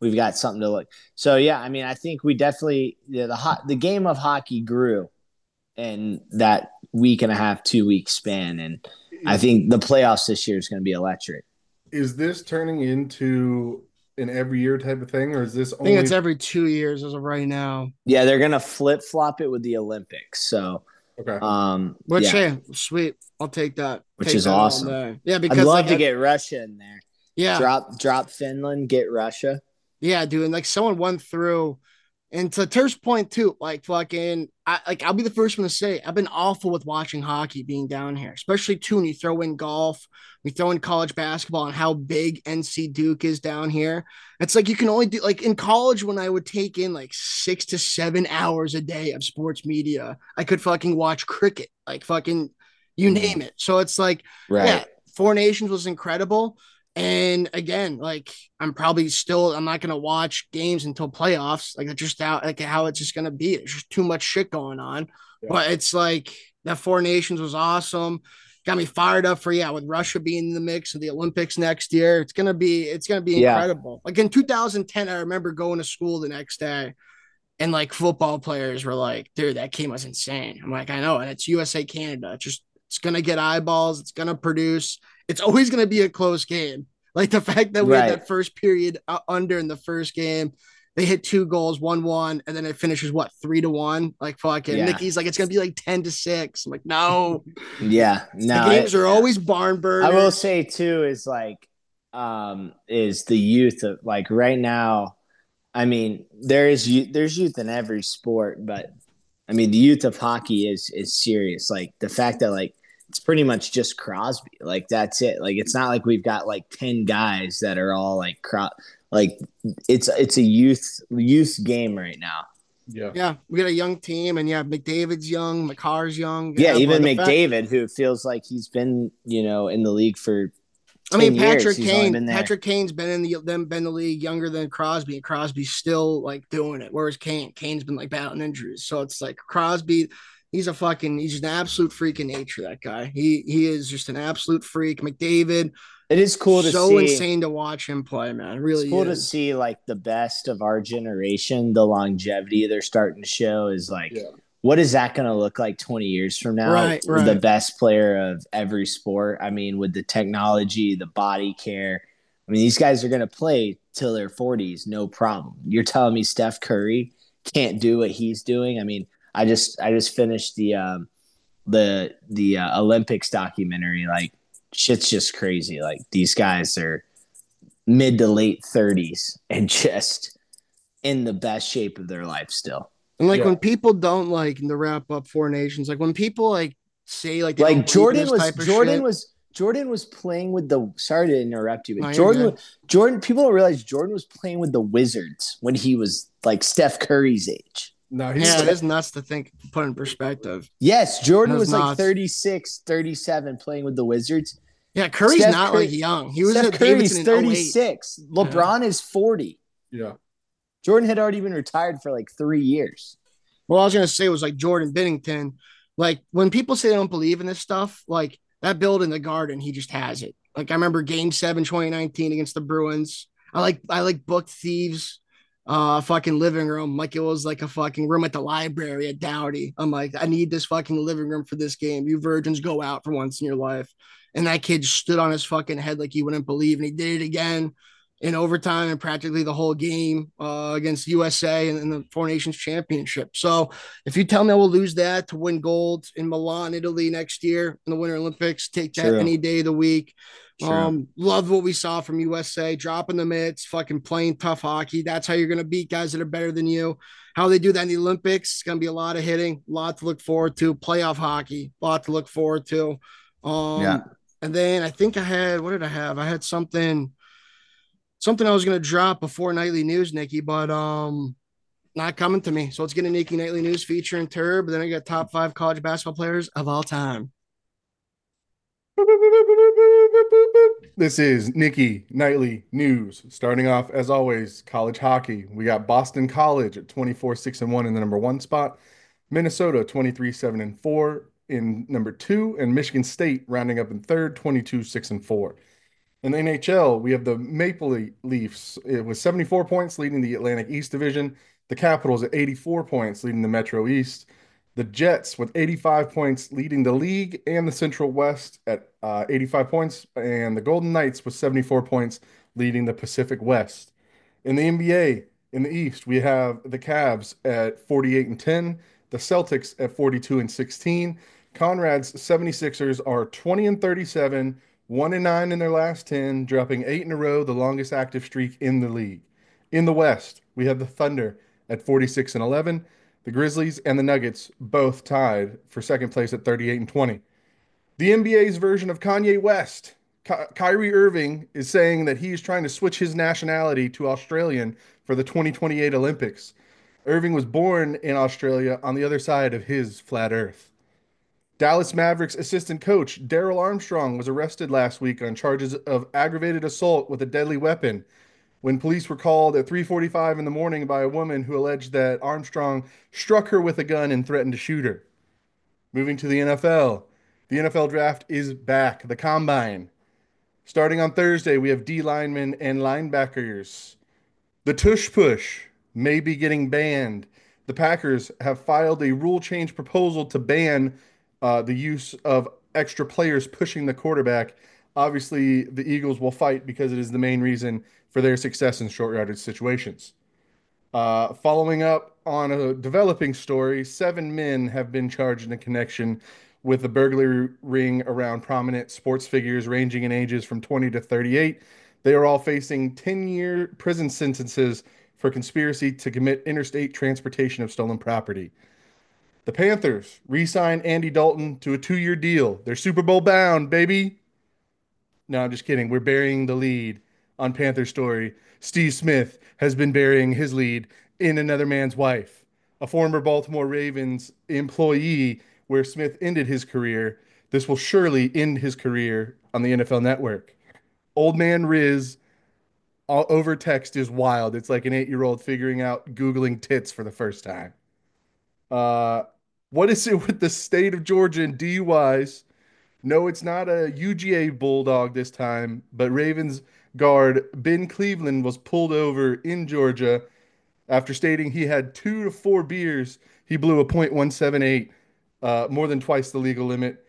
we've got something to look. So yeah, I mean, I think we definitely the game of hockey grew in that week and a half, 2 week span, and I Is think the playoffs this year is going to be electric. is this turning into an every year type of thing, or is this I think it's only every 2 years as of right now. Yeah, they're going to flip flop it with the Olympics. So okay? Which, yeah, hey, sweet. I'll take that. which Take is that all awesome. day. Yeah, I'd because love like to get Russia in there. yeah, Drop Finland, get Russia. yeah, dude. And like someone went through, and to Turf's point too, like fucking, I'll be the first one to say I've been awful with watching hockey being down here, especially too when you throw in golf, we throw in college basketball and how big NC Duke is down here. It's like you can only do like in college when I would take in like 6 to 7 hours a day of sports media, I could fucking watch cricket, like fucking you name it. So it's like, yeah, Right. Four Nations was incredible. And again, like I'm not gonna watch games until playoffs. Like it's just out like how it's just gonna be. There's just too much shit going on. Yeah. But it's like that Four Nations was awesome. Got me fired up for with Russia being in the mix of the Olympics next year. It's gonna be Yeah. incredible. Like in 2010, I remember going to school the next day and like football players were like, dude, that game was insane. I'm like, I know, and it's USA Canada. It's gonna get eyeballs, it's gonna produce, it's always gonna be a close game. Like the fact that we had Right. that first period under in the first game, they hit 2 goals, 1-1, and then it finishes what 3-1. Like fucking Yeah. Nikki's like it's gonna be like 10-6. I'm like, no, Yeah. the No, games are always barn I will burners. say too is like is the youth of like right now. I mean, there's youth in every sport, but I mean the youth of hockey is serious. Like the fact that like it's pretty much just Crosby. Like that's it. Like it's not like we've got like 10 guys that are all like it's a youth game right now. Yeah. Yeah, we got a young team, and yeah, McDavid's young, McCarr's young. Yeah, Yeah, but even the fact McDavid, who feels like he's been, in the league for I mean, 10 years. He's only been there. Patrick Kane's been in the league younger than Crosby, and Crosby's still like doing it. Whereas Kane's been like battling injuries. So it's like Crosby, he's just an absolute freak in nature. That guy, he is just an absolute freak. McDavid, It is cool to so see. insane to watch him play, man. It It's really cool to is. see like the best of our generation, the longevity they're starting to show is like, Yeah. what is that going to look like 20 years from now? Right, The right. best player of every sport. I mean, with the technology, the body care. I mean, these guys are going to play till their 40s, no problem. You're telling me Steph Curry can't do what he's doing? I mean, I just finished the Olympics documentary. Like, shit's just crazy. Like, these guys are mid to late 30s and just in the best shape of their life still. And like Yeah. when people don't like to wrap up Four Nations, like when people like say like they Like don't believe in this type of shit. Jordan was playing with the sorry to interrupt you, No, but you're good. Jordan people don't realize Jordan was playing with the Wizards when he was like Steph Curry's age. No, Yeah, it he's is nuts to think, put in perspective. Yes, Jordan That's was like nuts. 36, 37 playing with the Wizards. Yeah, Curry's Steph not like Curry young. He was Steph at Davidson Curry's in '08. 36. Yeah. LeBron is 40. yeah. Jordan had already been retired for like 3 years. What I was gonna say was like Jordan Binnington. Like when people say they don't believe in this stuff, like that build in the Garden, he just has it. Like I remember Game 7, 2019 against the Bruins. I like booked thieves, fucking living room like it was like a fucking room at the library at Dowdy. I'm like, I need this fucking living room for this game. You virgins go out for once in your life. And that kid stood on his fucking head like you wouldn't believe, and he did it again in overtime and practically the whole game against USA in the Four Nations Championship. So if you tell me I will lose that to win gold in Milan, Italy next year in the Winter Olympics, take that True. any day of the week. True. Love what we saw from USA, dropping the mitts, fucking playing tough hockey. That's how you're going to beat guys that are better than you. How they do that in the Olympics, it's going to be a lot of hitting, a lot to look forward to. Playoff hockey, a lot to look forward to. Yeah. And then I think what did I have? I had something I was gonna drop before nightly news, Nikki, but not coming to me. So let's get a Nikki nightly news featuring Turb. Then I got top 5 college basketball players of all time. This is Nikki Nightly News. Starting off, as always, college hockey. We got Boston College at 24-6-1 in the number 1 spot, Minnesota 23-7-4 in number 2, and Michigan State rounding up in third, 22-6-4. In the NHL, we have the Maple Leafs with 74 points leading the Atlantic East Division. The Capitals at 84 points leading the Metro East. The Jets with 85 points leading the league and the Central West at 85 points. And the Golden Knights with 74 points leading the Pacific West. In the NBA, in the East, we have the Cavs at 48 and 10, the Celtics at 42 and 16. Conrad's 76ers are 20 and 37, 1 and 9 in their last 10, dropping 8 in a row, the longest active streak in the league. In the West, we have the Thunder at 46 and 11. The Grizzlies and the Nuggets both tied for second place at 38 and 20. The NBA's version of Kanye West. Kyrie Irving is saying that he is trying to switch his nationality to Australian for the 2028 Olympics. Irving was born in Australia on the other side of his flat earth. Dallas Mavericks assistant coach Daryl Armstrong was arrested last week on charges of aggravated assault with a deadly weapon when police were called at 3:45 in the morning by a woman who alleged that Armstrong struck her with a gun and threatened to shoot her. Moving to the NFL. The NFL draft is back. The combine. Starting on Thursday, we have D linemen and linebackers. The tush push may be getting banned. The Packers have filed a rule change proposal to ban the use of extra players pushing the quarterback. Obviously, the Eagles will fight because it is the main reason for their success in short yardage situations. Following up on a developing story, 7 men have been charged in connection with the burglary ring around prominent sports figures ranging in ages from 20 to 38. They are all facing 10-year prison sentences for conspiracy to commit interstate transportation of stolen property. The Panthers re-signed Andy Dalton to a 2-year deal. They're Super Bowl bound, baby. No, I'm just kidding. We're burying the lead on Panther Story. Steve Smith has been burying his lead in Another Man's Wife, a former Baltimore Ravens employee where Smith ended his career. This will surely end his career on the NFL Network. Old Man Riz over text is wild. It's like an 8-year-old figuring out Googling tits for the first time. Uh, what is it with the state of Georgia and DUIs? No, it's not a UGA Bulldog this time, but Ravens guard Ben Cleveland was pulled over in Georgia after stating he had 2 to 4 beers. He blew a .178, more than twice the legal limit.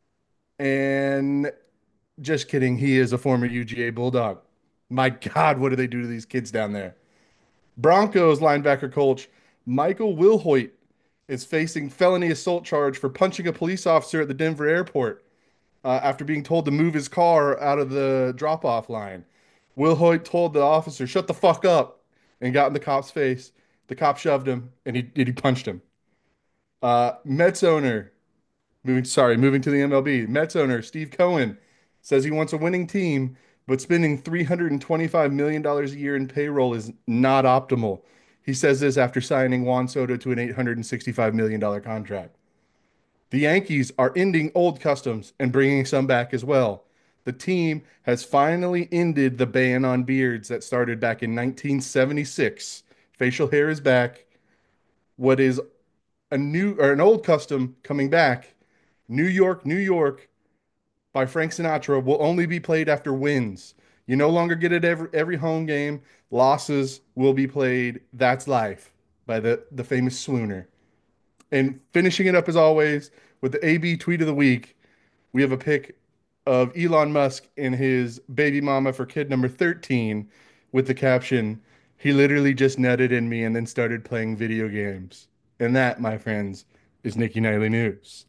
And just kidding, he is a former UGA Bulldog. My God, what do they do to these kids down there? Broncos linebacker coach Michael Wilhoit is facing felony assault charge for punching a police officer at the Denver airport after being told to move his car out of the drop-off line. Will Hoyt told the officer, "Shut the fuck up," and got in the cop's face. The cop shoved him, and he punched him. Mets owner, moving to the MLB. Mets owner Steve Cohen says he wants a winning team, but spending $325 million a year in payroll is not optimal. He says this after signing Juan Soto to an $865 million contract. The Yankees are ending old customs and bringing some back as well. The team has finally ended the ban on beards that started back in 1976. Facial hair is back. What is a new or an old custom coming back? New York, New York by Frank Sinatra will only be played after wins. You no longer get it every home game. Losses will be played. That's life by the famous Swooner. And finishing it up as always with the AB tweet of the week, we have a pic of Elon Musk and his baby mama for kid number 13 with the caption, "He literally just nutted in me and then started playing video games." And that, my friends, is Nikki Nightly News.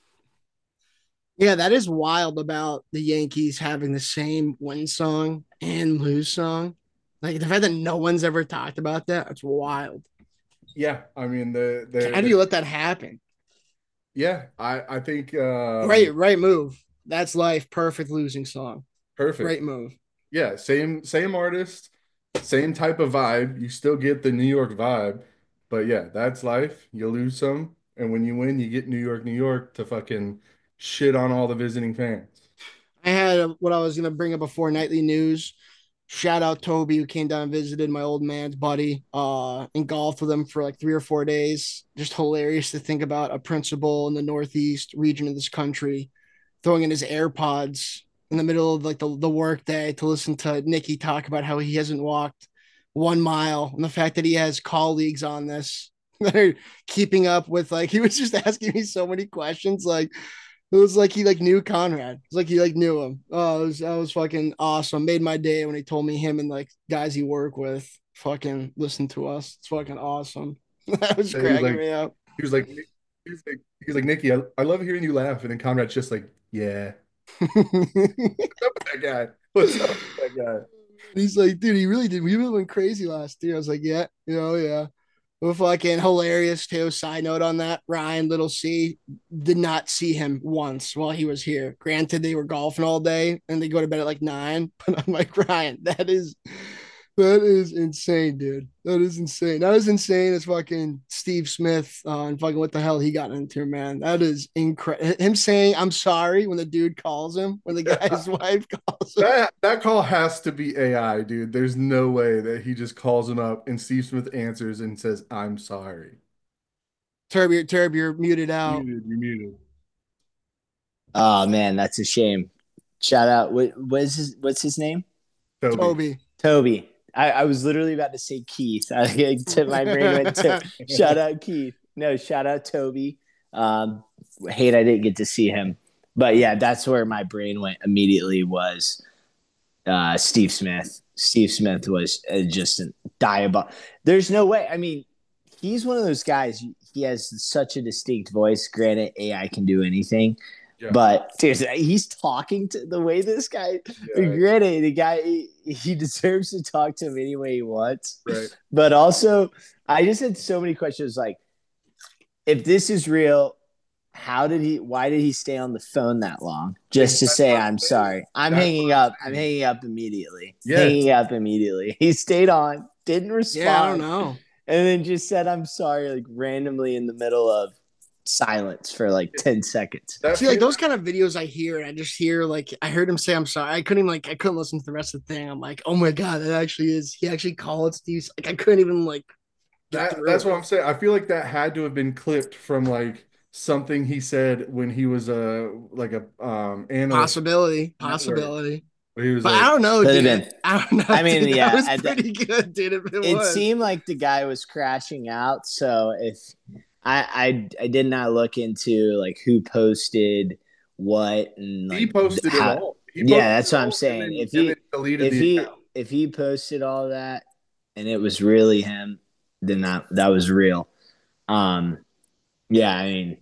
Yeah, that is wild about the Yankees having the same win song and lose song. Like the fact that no one's ever talked about that, it's wild. Yeah, I mean How do you let that happen? yeah, I think Right move. That's life. Perfect losing song. perfect. Great move. Yeah, same artist, same type of vibe. You still get the New York vibe, but yeah, that's life. You lose some, and when you win, you get New York, New York to fucking shit on all the visiting fans. I had what I was gonna bring up before nightly news. Shout out Toby who came down and visited my old man's buddy, and golfed with him for like 3 or 4 days. Just hilarious to think about a principal in the Northeast region of this country throwing in his AirPods in the middle of like the work day to listen to Nikki talk about how he hasn't walked 1 mile and the fact that he has colleagues on this that are keeping up with like he was just asking me so many questions. Like it was like he like knew Conrad. It was like he like knew him. Oh, that was fucking awesome. Made my day when he told me him and like guys he work with fucking listen to us. It's fucking awesome. That was And he was cracking like, me up. he was like, he was like, Nikki, I love hearing you laugh. And then Conrad's just like, yeah. What's up with that guy? What's up with that guy? He's like, dude, he really did. We really went crazy last year. I was like, yeah, yeah. Well, fucking hilarious too. Side note on that, Ryan Little C did not see him once while he was here. Granted, they were golfing all day and they go to bed at like 9. But I'm like, Ryan, that is insane, dude. That is insane. Not as insane as fucking Steve Smith and fucking what the hell he got into, man. That is incredible. Him saying I'm sorry when the dude calls him, when the guy's wife calls him. That call has to be AI, dude. There's no way that he just calls him up and Steve Smith answers and says, I'm sorry. Turb, you're muted out. You're muted. Oh man, that's a shame. Shout out. What's his name? Toby. Toby. I was literally about to say Keith. My brain went to shout out Keith. No, shout out Toby. Hate I didn't get to see him. But yeah, that's where my brain went immediately was Steve Smith. Steve Smith was just a diabolical. There's no way. I mean, he's one of those guys. He has such a distinct voice. Granted, AI can do anything. Yeah. But seriously, he's talking to the way this guy. Yeah. Granted, the guy he deserves to talk to him any way he wants. Right. But also, I just had so many questions. Like, if this is real, why did he stay on the phone that long just to say I'm sorry? I'm hanging up. I'm hanging up immediately. Yeah. Hanging up immediately. He stayed on, didn't respond. Yeah, I don't know. And then just said I'm sorry, like randomly in the middle of silence for like 10 seconds. See, like those kind of videos I hear, and I just hear like I heard him say I'm sorry. I couldn't listen to the rest of the thing. I'm like, oh my god, that actually is. He actually called Steve. Like I couldn't even like. That's what I'm saying. I feel like that had to have been clipped from like something he said when he was analyst. Possibility. But I don't know, dude. I don't know. I mean, dude, yeah, that was pretty good, dude. It seemed like the guy was crashing out. So if I did not look into like who posted what and like, he posted it all. That's what I'm saying. If he posted all that and it was really him, then that was real. Yeah, I mean,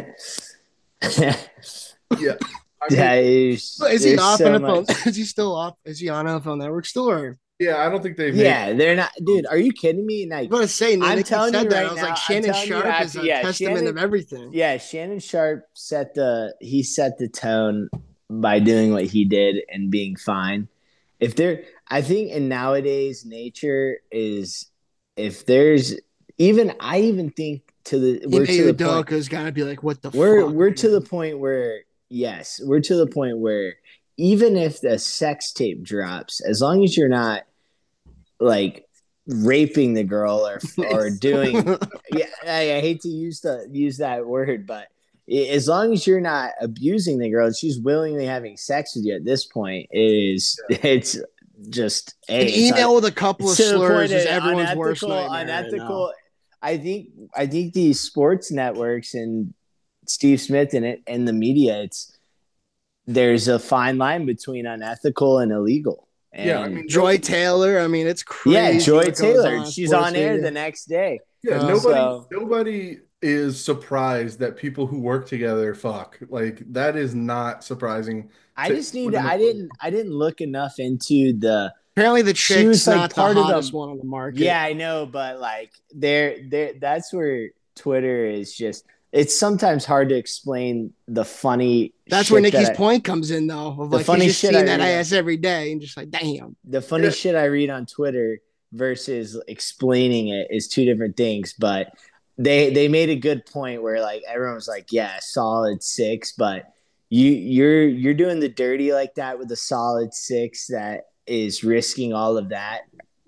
yeah. Is he off on the phone? Is he still off? Is he on a phone network still? Or yeah, I don't think they've. Yeah, they're not, dude. Are you kidding me? Like, I'm gonna say, I'm telling you right now. I was like, Shannon Sharp is a testament of everything. Yeah, Shannon Sharp set the tone by doing what he did and being fine. I think in nowadays nature is if there's even I even think we're to the point is gotta be like what the we're to the point where we're to the point where even if the sex tape drops, as long as you're not like raping the girl or doing I hate to use that word, but as long as you're not abusing the girl and she's willingly having sex with you at this point, it's just an email with a couple of slurs is everyone's worst nightmare. Unethical. I think these sports networks and Steve Smith and the media, there's a fine line between unethical and illegal. And I mean, Joy Taylor. I mean, it's crazy. Yeah, Joy Taylor. She's on air the next day. Yeah, nobody is surprised that people who work together fuck. Like that is not surprising. I didn't look enough into the. Apparently, the chick's not the hottest one on the market. Yeah, I know, but like, that's where Twitter is just. It's sometimes hard to explain the funny. That's where Nikki's point comes in, though. Of like, funny shit seeing that ass every day, and just like, damn. The funny shit I read on Twitter versus explaining it is two different things. But they made a good point where like everyone was like, yeah, solid 6, but you're doing the dirty like that with a solid 6 that is risking all of that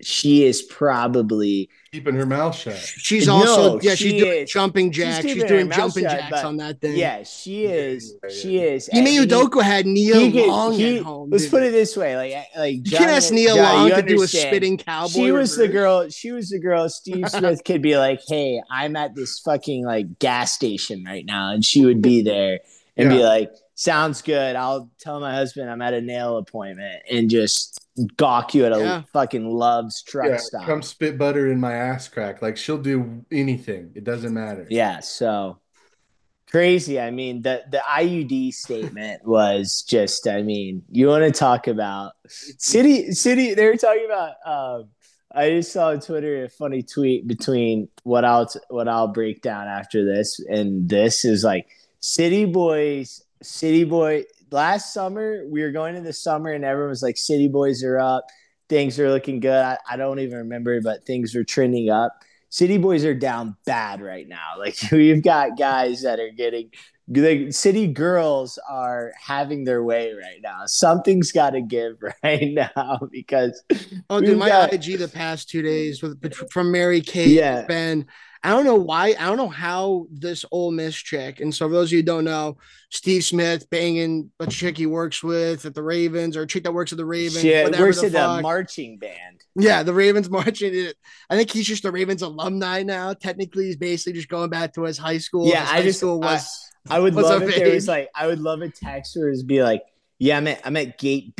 she is probably Keeping her mouth shut. She's also No, she's she doing is. jumping She's jacks. She's keeping her doing mouth jumping shut, jacks but on that thing. yeah, she is. Yeah. She is. Ime And Udoka had Nia Long at home. let's dude. put it this way, like You can't ask Nia Johnny, Long you to do a understand. spitting cowboy. She was the reverse. girl. She was the girl. Steve Smith could be like, "Hey, I'm at this fucking like gas station right now," and she would be there and be Yeah. like, "Sounds good. I'll tell my husband I'm at a nail appointment," and just gawk you at a Yeah. fucking Love's truck Yeah, stop. come spit butter in my ass crack. Like she'll do anything. It doesn't matter. Yeah, so crazy. I mean, the IUD statement was just. I mean, you want to talk about city? They were talking about. I just saw on Twitter a funny tweet between what I'll break down after this, and this is like City Boys. City Boy. Last summer, we were going into summer, and everyone was like, "City Boys are up. Things are looking good." I don't even remember, but things were trending up. City Boys are down bad right now. Like we've got guys that are getting the City girls are having their way right now. Something's got to give right now because dude, my IG the past 2 days from Mary Kate has been. I don't know why. I don't know how this Ole Miss chick. And so for those of you who don't know, Steve Smith banging a chick he works with at the Ravens, or a chick that works at the Ravens. She works at the marching band. Yeah, the Ravens marching. I think he's just a Ravens alumni now. Technically, he's basically just going back to his high school. Yeah, I would love if there was like, I would love a text where it'd be like, "Yeah, I'm at gate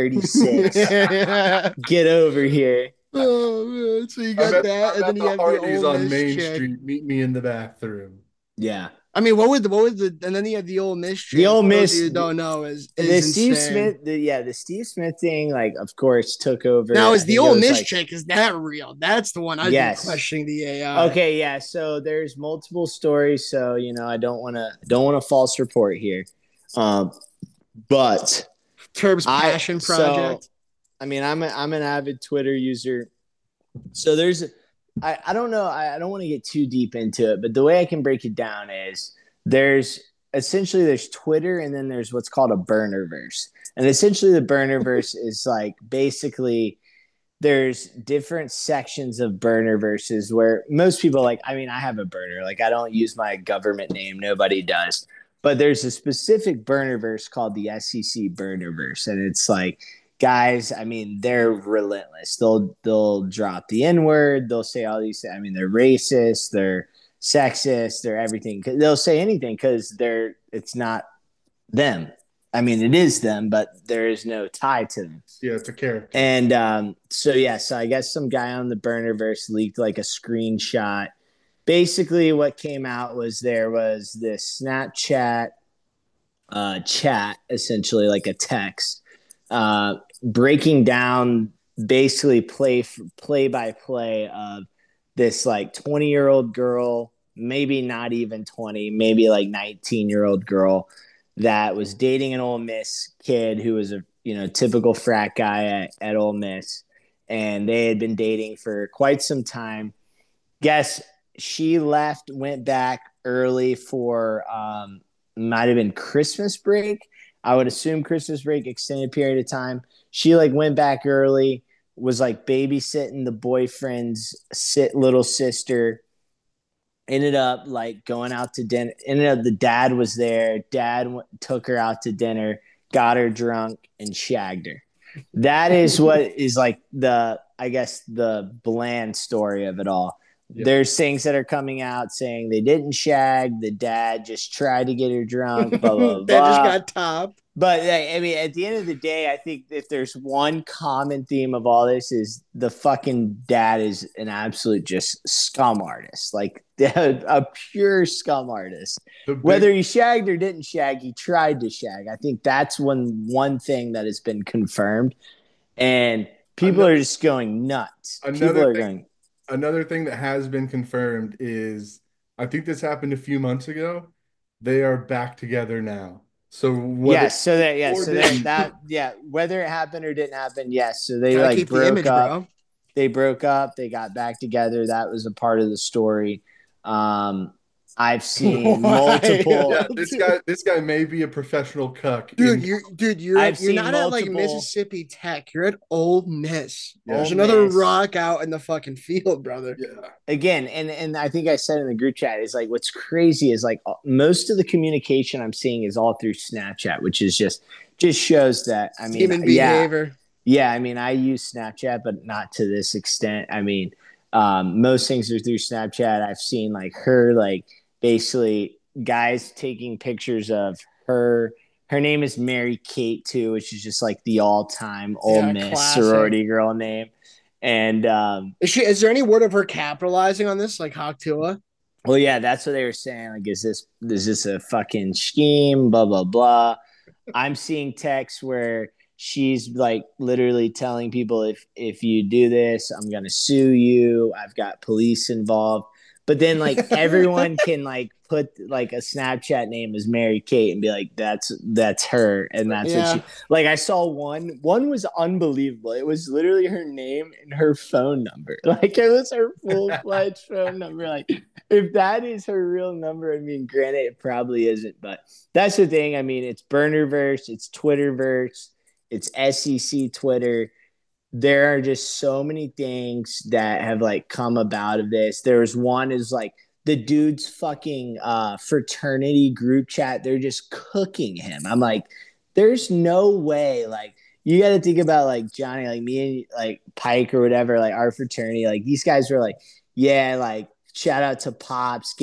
B36. Get over here." Oh man! So you got that, and then you have the Ole on Miss Main chick. Street. Meet me in the bathroom. Yeah. I mean, what was the, and then you have the Ole Miss chick. The Ole Miss, you don't know, is the Steve insane. Smith, the Steve Smith thing, like, of course, took over. Now, is the Ole Miss chick, is that real? That's the one I've been questioning the AI. Okay, yeah. So there's multiple stories. So I don't want to false report here, but Turb's passion project. So, I mean, I'm an avid Twitter user. So I don't know. I don't want to get too deep into it, but the way I can break it down is there's Twitter, and then there's what's called a burnerverse. And essentially the burnerverse is like basically there's different sections of burnerverses where most people I have a burner. Like I don't use my government name. Nobody does. But there's a specific burnerverse called the SEC burnerverse. And it's like, guys, I mean, they're relentless. They'll drop the N-word. They'll say all these. I mean, they're racist. They're sexist. They're everything. They'll say anything because it's not them. I mean, it is them, but there is no tie to them. Yeah, it's a character. And so I guess some guy on the burnerverse leaked like a screenshot. Basically, what came out was there was this Snapchat chat, essentially like a text, breaking down basically play by play of this like 20-year-old girl, maybe not even 20, maybe like 19-year-old girl that was dating an Ole Miss kid who was a typical frat guy at Ole Miss, and they had been dating for quite some time. Guess she left, went back early for might have been Christmas break. I would assume Christmas break, extended period of time. She went back early, was babysitting the boyfriend's little sister. Ended up going out to dinner. Ended up the dad was there. Dad took her out to dinner, got her drunk, and shagged her. That is what is the bland story of it all. Yep. There's things that are coming out saying they didn't shag. The dad just tried to get her drunk. Blah, blah, blah. That just got topped. But I mean, at the end of the day, I think if there's one common theme of all this is the fucking dad is an absolute just scum artist, like a pure scum artist. Whether he shagged or didn't shag, he tried to shag. I think that's one thing that has been confirmed, and people are just going nuts. Another thing that has been confirmed is, I think this happened a few months ago. They are back together now. So whether it happened or didn't happen, yes. So they broke up. Bro. They broke up. They got back together. That was a part of the story. I've seen Why? multiple. Yeah, this guy may be a professional cuck. You're I've you're seen not at like multiple. Mississippi Tech. You're at Ole Miss. Yeah. There's Ole another Miss. rock out in the fucking field, brother. Yeah. Again, and I think I said in the group chat is like what's crazy is like most of the communication I'm seeing is all through Snapchat, which is just shows that I mean, Human yeah, behavior. yeah, I mean, I use Snapchat, but not to this extent. I mean, most things are through Snapchat. I've seen like her, like basically guys taking pictures of her. Her name is Mary Kate too, which is just like the all-time Ole Yeah, Miss classic. sorority girl name. And Is there any word of her capitalizing on this, like Hawktua? well, yeah, that's what they were saying. Like, is this a fucking scheme? Blah blah blah. I'm seeing texts where she's like literally telling people if you do this, I'm gonna sue you. I've got police involved. But then like everyone can like put like a Snapchat name as Mary Kate and be like, that's her. And that's what Yeah. she like I saw one was unbelievable. It was literally her name and her phone number. Like it was her full-fledged phone number. Like if that is her real number, I mean, granted, it probably isn't, but that's the thing. I mean, it's Burnerverse, it's Twitterverse, it's SEC Twitter. There are just so many things that have like come about of this. There was one is like the dude's fucking fraternity group chat. They're just cooking him. I'm like, there's no way. Like, you got to think about like Johnny, like me and like Pike or whatever, like our fraternity. Like these guys were like, yeah, like shout out to Pops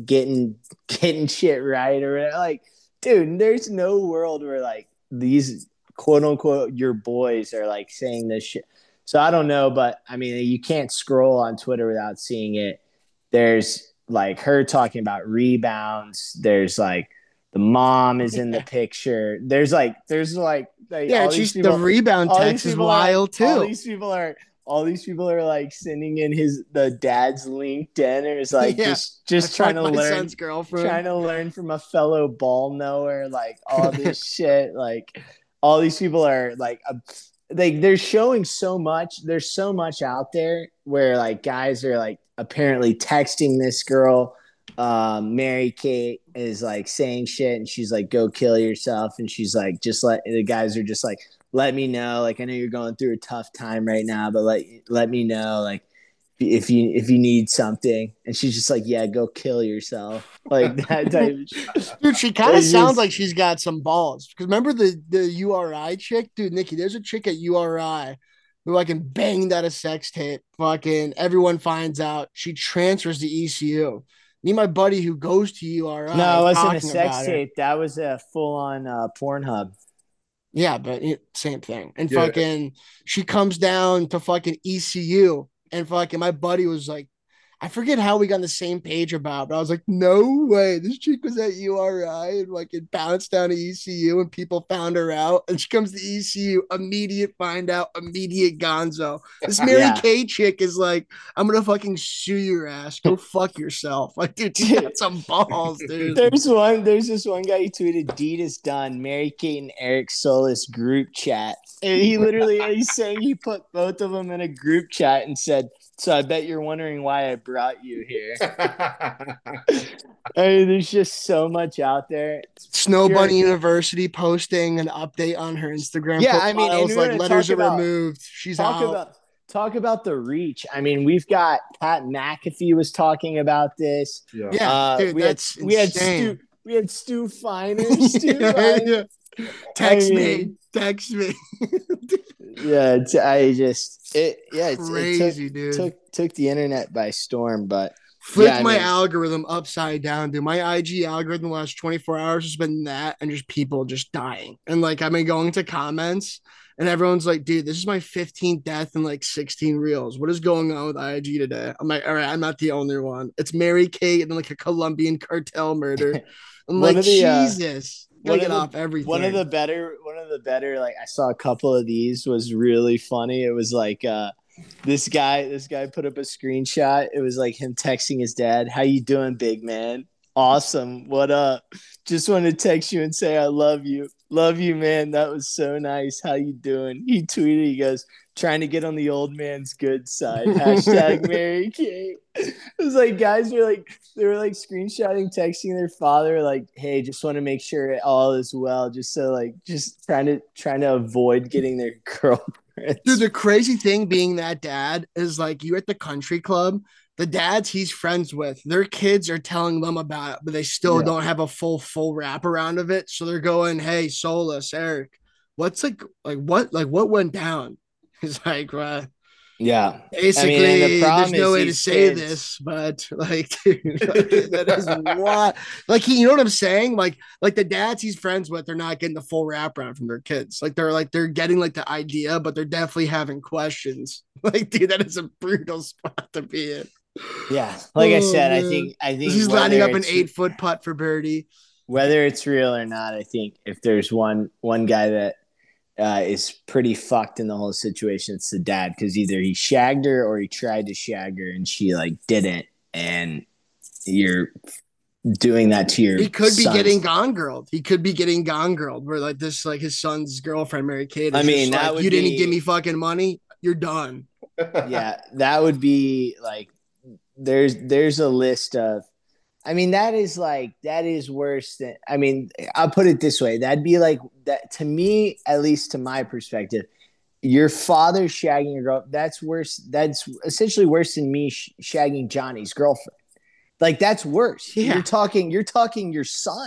getting shit right or whatever. Like, dude, there's no world where like these quote unquote your boys are like saying this shit. So I don't know, but I mean, you can't scroll on Twitter without seeing it. There's like her talking about rebounds. There's like the mom is in the picture. There's like Yeah, all and these she's the people, rebound all these text is people are wild all too. these people are all these people are like sending in the dad's LinkedIn or is like Yeah. I just fucked my son's trying girlfriend. to learn from a fellow ball knower, like all this shit. Like all these people are like they're showing so much. There's so much out there where like guys are like apparently texting this girl. Mary Kate is like saying shit and she's like, go kill yourself. And she's like, just let the guys are just like, let me know. Like, I know you're going through a tough time right now, but let me know. Like, if you need something. And she's just like, yeah, go kill yourself. Like that type of shit. Dude, she kind of It's sounds like just, she's got some balls. Because remember the URI chick? Dude, Nikki, there's a chick at URI who I can banged out a sex tape. Fucking everyone finds out. She transfers to ECU. Me and my buddy who goes to URI no, are it wasn't a talking sex about her. tape. That was a full on Pornhub. Yeah, but same thing. And Yeah. fucking, she comes down to fucking ECU, and fucking my buddy was like, I forget how we got on the same page about, but I was like, no way. This chick was at URI and fucking bounced down to ECU and people found her out. And she comes to ECU, immediate find out, immediate gonzo. This Mary Yeah. Kay chick is like, I'm gonna fucking sue your ass. Go fuck yourself. Like, dude, you got some balls, dude. There's this one guy who tweeted, "Deed is done. Mary Kate and Eric Solis group chat." And he's saying he put both of them in a group chat and said, "So I bet you're wondering why I brought you here." I mean, there's just so much out there. Snow Pure- Bunny University posting an update on her Instagram Yeah, I mean, and profiles, we're like gonna letters are removed. She's talk out. about talk about the reach. I mean, we've got Pat McAfee was talking about this. Yeah. Yeah, dude, We had that's we had insane. Stu Feiner. Stu Yeah, Feiner. yeah. Text I me. mean, Text me. yeah, I just it Crazy, dude. took the internet by storm, but Flipped yeah, I my mean, algorithm upside down, dude. My IG algorithm the last 24 hours has been that and just people just dying. And like I've been going to comments and everyone's like, dude, this is my 15th death in like 16 reels. What is going on with IG today? I'm like, all right, I'm not the only one. It's Mary Kate and then like a Colombian cartel murder. I'm one like, of the Jesus, gotta one get of off the everything. one of the better like I saw a couple of these was really funny. It was like this guy put up a screenshot. It was like him texting his dad, "How you doing, big man? Awesome. What up? Just wanted to text you and say I love you." Love you, man. That was so nice. How you doing? He tweeted, he goes, trying to get on the old man's good side. Hashtag Mary Kate. It was like guys were like they were like screenshotting, texting their father, like, hey, just want to make sure all is well. Just so like just trying to avoid getting their girlfriends. Dude, the crazy thing being that dad is like you at the country club, the dads he's friends with, their kids are telling them about it, but they still don't have a full wrap around of it. So they're going, hey, Solus, Eric, what's what went down? He's like, Yeah. basically, I mean, and the there's no way to these say kids- this, but like, dude, like, that is what, like, you know what I'm saying? Like the dads he's friends with, they're not getting the full wraparound from their kids. They're getting like the idea, but they're definitely having questions. Like, dude, that is a brutal spot to be in. Yeah. Like I said, man. I think He's lining whether up an it's- 8-foot putt for birdie. whether it's real or not, I think if there's one guy that is pretty fucked in the whole situation, it's the dad, because either he shagged her or he tried to shag her and she like didn't, and you're doing that to your He could be sons. getting gone girled. He could be getting gone girled, where like this, like his son's girlfriend, Mary Kate. I mean, that like, would you didn't be- give me fucking money. You're done. Yeah, that would be like there's a list of, I mean, that is worse than, I mean, I'll put it this way. That'd be like that to me, at least to my perspective. Your father shagging your girl, that's worse. That's essentially worse than me shagging Johnny's girlfriend. Like, that's worse. Yeah. You're talking your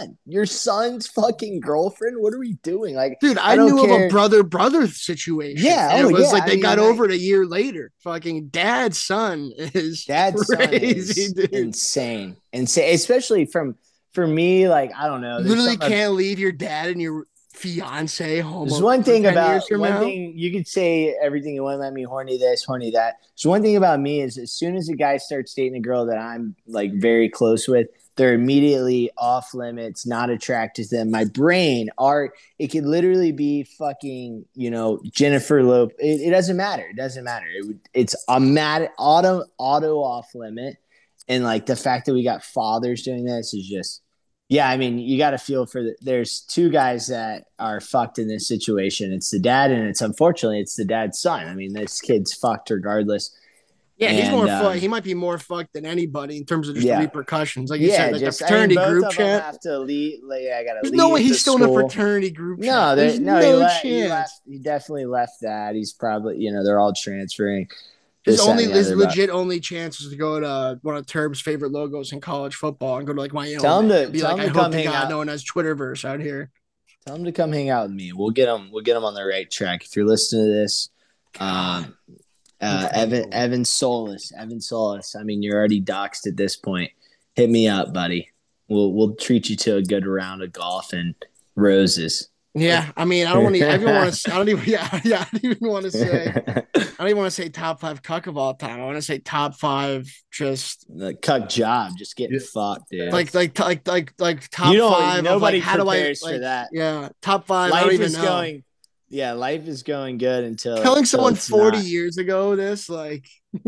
son's fucking girlfriend. What are we doing? Like, Dude, I don't knew care. of a brother situation. Yeah, and oh, it was yeah, like I they mean, got like- over it a year later. Fucking dad's son is crazy, Son is dude. insane, especially for me. Like, I don't know. there's Literally something- can't leave your dad and your fiance home. There's one thing 10 about years from one now. thing you could say everything you want to let me horny this, horny that. So one thing about me is as soon as a guy starts dating a girl that I'm like very close with, they're immediately off limits, not attracted to them. My brain, it could literally be fucking, Jennifer Lopez. It doesn't matter. It doesn't matter. It's a auto off limit. And like the fact that we got fathers doing this is just, yeah, I mean, you got to feel there's two guys that are fucked in this situation. It's the dad, and unfortunately, it's the dad's son. I mean, this kid's fucked regardless. Yeah, he's And, more fucked. He might be more fucked than anybody in terms of just Yeah. the repercussions. Like you said, like just, the fraternity both group of them chat. have to leave. Like, I gotta There's leave no way the he's still in a school. fraternity group No, chat. There's he no left. chance. He definitely left that. He's probably, they're all transferring. His This, that, and the his other, but- legit only chance is to go to one of Turb's favorite logos in college football and go to like Wyoming. Tell him to- and be tell like, him I to hope come to hang God out. no one has Twitterverse out here. Tell him to come hang out with me. We'll get him on the right track. If you're listening to this, Evan Solis. I mean, you're already doxed at this point. Hit me up, buddy. We'll treat you to a good round of golf and roses. Yeah, I mean, I don't want to. I don't want to. I don't even. Yeah, I don't even want to say. I don't even want to say top 5 cuck of all time. I want to say top 5. Just The cuck job, just getting Yeah. fucked, dude. like top You don't- 5. nobody of like, how do I prepares for like, that. Yeah, top 5. I life don't even is know. going. Yeah, life is going good until Telling someone it's 40 not. years ago this like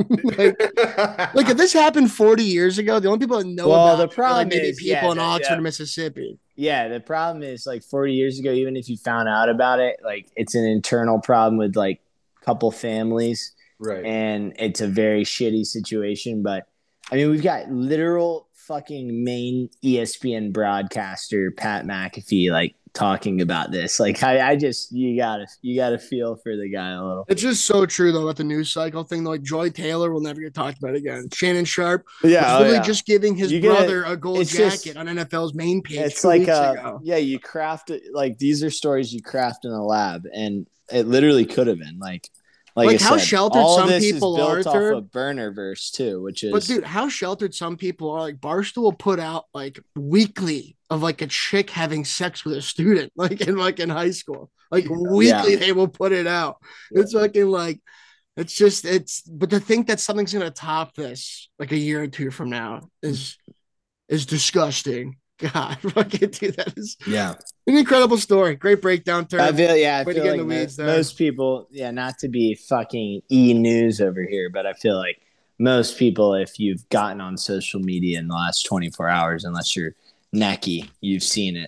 if this happened 40 years ago, the only people that know Well, about the it are, problem like maybe is, people in yeah, Oxford, yeah. Mississippi. Yeah, the problem is like 40 years ago, even if you found out about it, like it's an internal problem with like a couple families, Right. and it's a very shitty situation. But I mean, we've got literal fucking main ESPN broadcaster Pat McAfee like talking about this. Like, I just you gotta feel for the guy a little. It's just so true though about the news cycle thing. Like Joy Taylor will never get talked about again. Shannon Sharp was literally just giving his You get brother a gold it's just- jacket on NFL's main page. It's 2 like weeks ago. you craft it, like these are stories you craft in a lab, and it literally could have been like Like I how said, sheltered all some this people is are, built off Thurb. of Burnerverse too, which is But dude, how sheltered some people are. Like Barstool will put out like weekly of like a chick having sex with a student, like in high school. Like weekly they will put it out. It's fucking like but to think that something's gonna top this like a year or 2 from now is disgusting. God, fucking dude, that is yeah. an incredible story. Great breakdown, Turb. I feel Way to like get in the weeds there. most people, not to be fucking news over here, but I feel like most people, if you've gotten on social media in the last 24 hours, unless you're necky, you've seen it.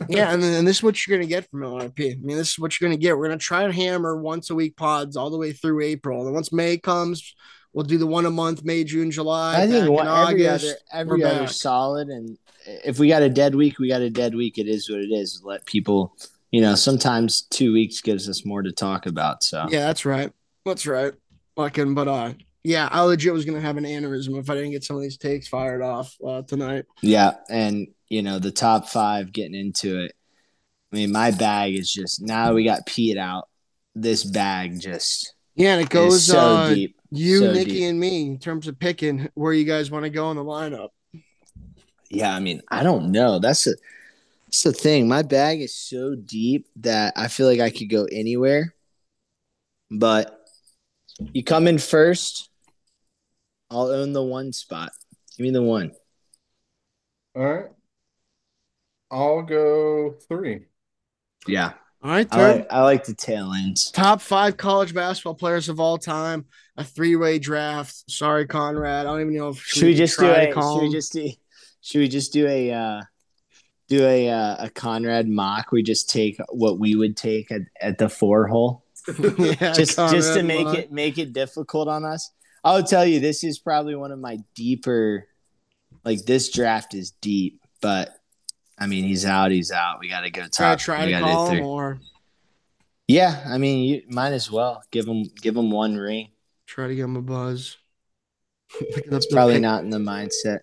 Yeah, and this is what you're gonna get from LRP. I mean, this is what you're gonna get. We're gonna try to hammer once a week pods all the way through April. And once May comes, we'll do the one a month, May, June, July. I think Back in August, we're every other back. solid, and if we got a dead week, we got a dead week. It is what it is. Let people, sometimes 2 weeks gives us more to talk about. So Yeah, that's right. That's right. Fucking, but yeah, I legit was gonna have an aneurysm if I didn't get some of these takes fired off tonight. yeah, and the top five getting into it. I mean, my bag is just now we got Pete out. This bag just Yeah, and it is goes so deep, you, so Nikki, deep. and me in terms of picking where you guys want to go in the lineup. Yeah, I mean, I don't know. That's the thing. My bag is so deep that I feel like I could go anywhere. But you come in first, I'll own the one spot. Give me the one. All right. I'll go 3. Yeah. All right, Turb. I like the tail ends. Top 5 college basketball players of all time. A 3-way draft. Sorry, Conrad. I don't even know if Should we just do try to a call him. should we just do a Conrad mock? We just take what we would take at the 4 hole. Yeah, Just Conrad to mock. make it difficult on us. I'll tell you, this is probably one of my deeper, like this draft is deep, but I mean he's out. We gotta go top. Try We to gotta do call him 3. or Yeah, I mean you might as well give him one ring. try to give him a buzz. It's probably not in the mindset.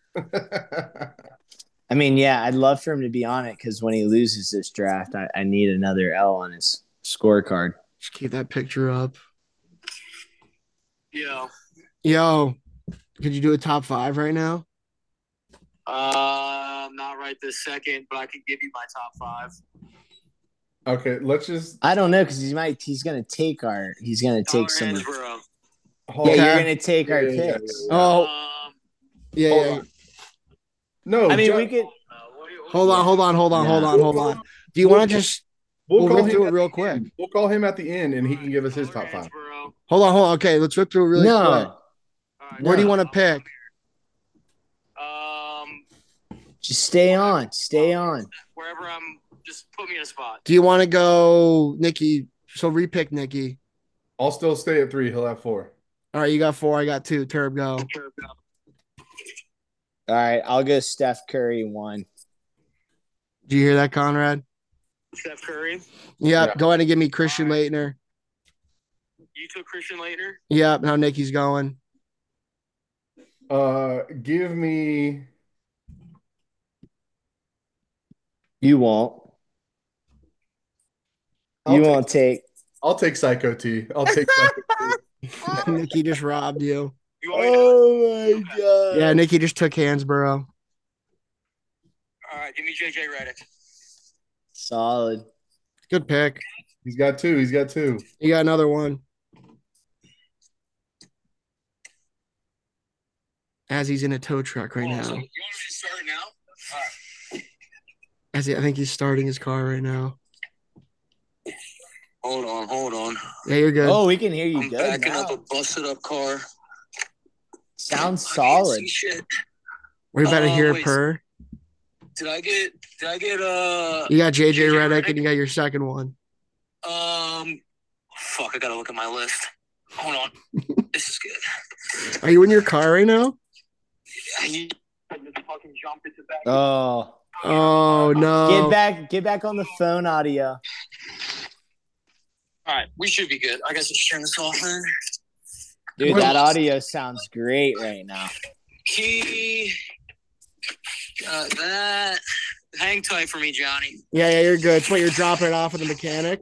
I mean, yeah, I'd love for him to be on it because when he loses this draft, I need another L on his scorecard. Just keep that picture up. Yo. Yo, could you do a top 5 right now? Not right this second, but I can give you my top 5. Okay, let's just I don't know because he's gonna take some. Hansborough. Yeah, Okay. you're gonna take our Yeah, yeah, picks. yeah. Oh, yeah, Hold yeah. on. No, I mean, Jeff, we could. Hold on. Do you want to just we'll call rip him through it at real the quick? end. We'll call him at the end, and he can give us his top 5. Hold on. Okay, let's rip through it really quick. No, Where do you want to pick? just stay on. Wherever I'm, just put me in a spot. Do you want to go, Nikki? So repick Nikki. I'll still stay at 3. He'll have 4. All right, you got 4. I got 2. Turb, go. All right, I'll go Steph Curry 1. Do you hear that, Conrad? Steph Curry. Yep. Yeah. Go ahead and give me Christian Laettner. You took Christian Laettner? Yep. Now Nikki's going. Give me. You won't. I'll take Psycho T. I'll take Psycho T. Nikki just robbed you. You want me to? Oh my god. Yeah, Nikki just took Hansborough. All right, give me JJ Redick. Solid. Good pick. He's got 2. You got another one. As he's in a tow truck right now. So you want me to start now? All right. I think he's starting his car right now. Hold on. Yeah, you're good. Oh, we can hear you I'm good backing now. up a busted up car. Sounds I can't solid. see shit. We're about to hear wait. purr. Did I get You got JJ JJ Redick Redick? and you got your second one. fuck, I gotta look at my list. Hold on. This is good. Are you in your car right now? I just fucking jumped into back. Oh, Oh no. get back on the phone audio. All right, we should be good. I guess let's turn this off then. Dude, What? that audio sounds great right now. Key. Got that. Hang tight for me, Johnny. Yeah, you're good. It's what you're dropping it off with the mechanic.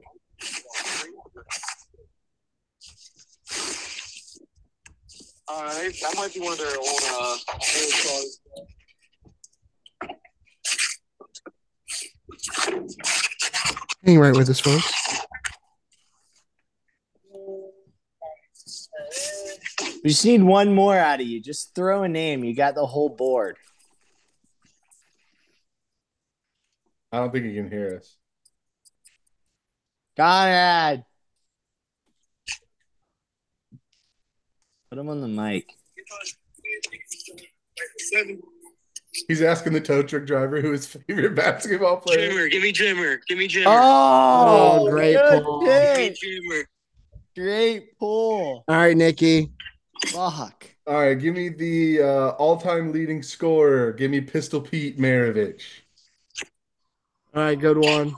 All right, that might be one of their old cars. Hang right with us, folks. We just need one more out of you. Just throw a name. You got the whole board. I don't think he can hear us. Conrad. Put him on the mic. He's asking the tow truck driver who his favorite basketball player. Jimmer, give me Jimmer. Give me Jimmer. Oh, great good pull. Give me pick. Jimmer. Great pull. All right, Nikki. Fuck. All right, give me the all-time leading scorer. Give me Pistol Pete Maravich. All right, good one.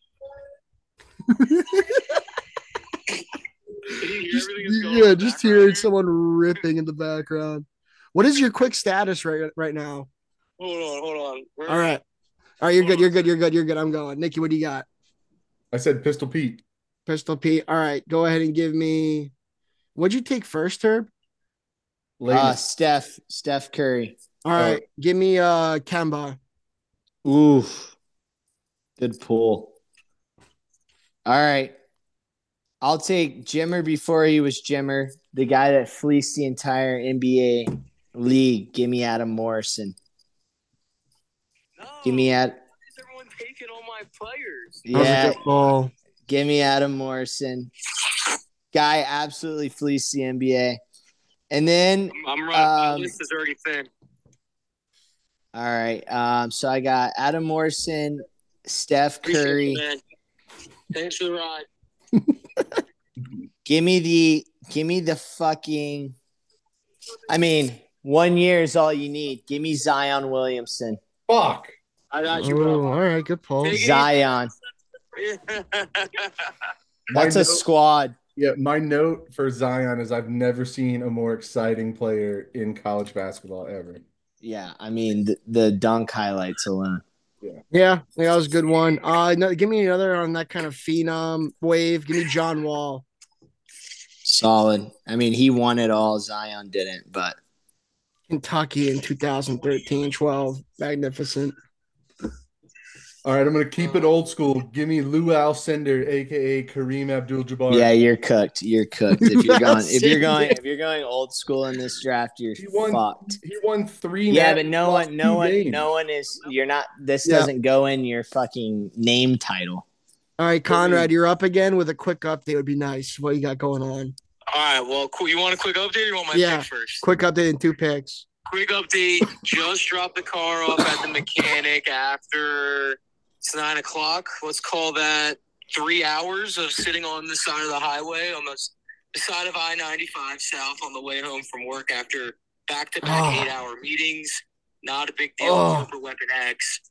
Can you hear Just, everything that's going on in yeah, the just background hearing here? someone ripping in the background. What is your quick status right now? Hold on. All right. All right, you're good. You're good. You're good. You're good. I'm going. Nikki, what do you got? I said Pistol Pete. Pistol Pete. All right, go ahead and give me. What'd you take first, Herb? Latest. Steph Curry. All right, give me Kemba. Oof. Good pull. All right. I'll take Jimmer before he was Jimmer, the guy that fleeced the entire NBA league. Give me Adam Morrison. No. Give me Why is everyone taking all my players? That was a good pull. Give me Adam Morrison. Guy absolutely fleeced the NBA. And then I'm running. My list is already thin. all right. So I got Adam Morrison, Steph Appreciate Curry. you, man. Thanks for the ride. Give me the fucking. I mean, 1 year is all you need. Give me Zion Williamson. Fuck. I got you, Oh, bro. all right, good pull. Take it. Zion. My That's a note- squad. Yeah, my note for Zion is I've never seen a more exciting player in college basketball ever. Yeah, I mean the dunk highlights alone. Yeah, that was a good one. No, give me another on that kind of phenom wave. Give me John Wall. Solid. I mean, he won it all. Zion didn't, but Kentucky in 2013-12. Magnificent. All right, I'm gonna keep it old school. Give me Lou Alcindor, aka Kareem Abdul-Jabbar. yeah, you're cooked. You're cooked. If you're going old school in this draft, you're He won. fucked. He won 3. Yeah, but no lost one 2 games. is. You're not. This Yeah. doesn't go in your fucking name title. All right, Conrad, you're up again with a quick update. Would be nice. What you got going on? All right, well, cool. You want a quick update or you want my Yeah. pick first? Quick update in 2 picks. Quick update. Just dropped the car off at the mechanic after it's 9 o'clock. Let's call that 3 hours of sitting on the side of the highway on the side of I-95 south on the way home from work after back-to-back 8-hour meetings. Not a big deal. Corporate Weapon X.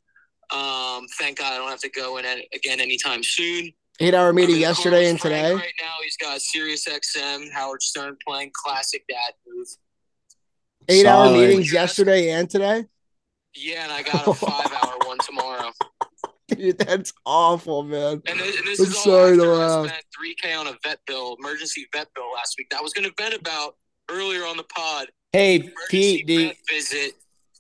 Thank God I don't have to go in again anytime soon. 8-hour meeting I'm in yesterday Carlos and Frank today. Right now, he's got Sirius XM, Howard Stern playing classic dad move. 8-hour Solid. meetings yesterday and today. Yeah, and I got a 5-hour one tomorrow. Dude, that's awful, man. And this I'm is all sorry to after I laugh. spent $3K on a emergency vet bill last week. That I was going to vent about earlier on the pod. Hey, Emergency Pete, vet visit.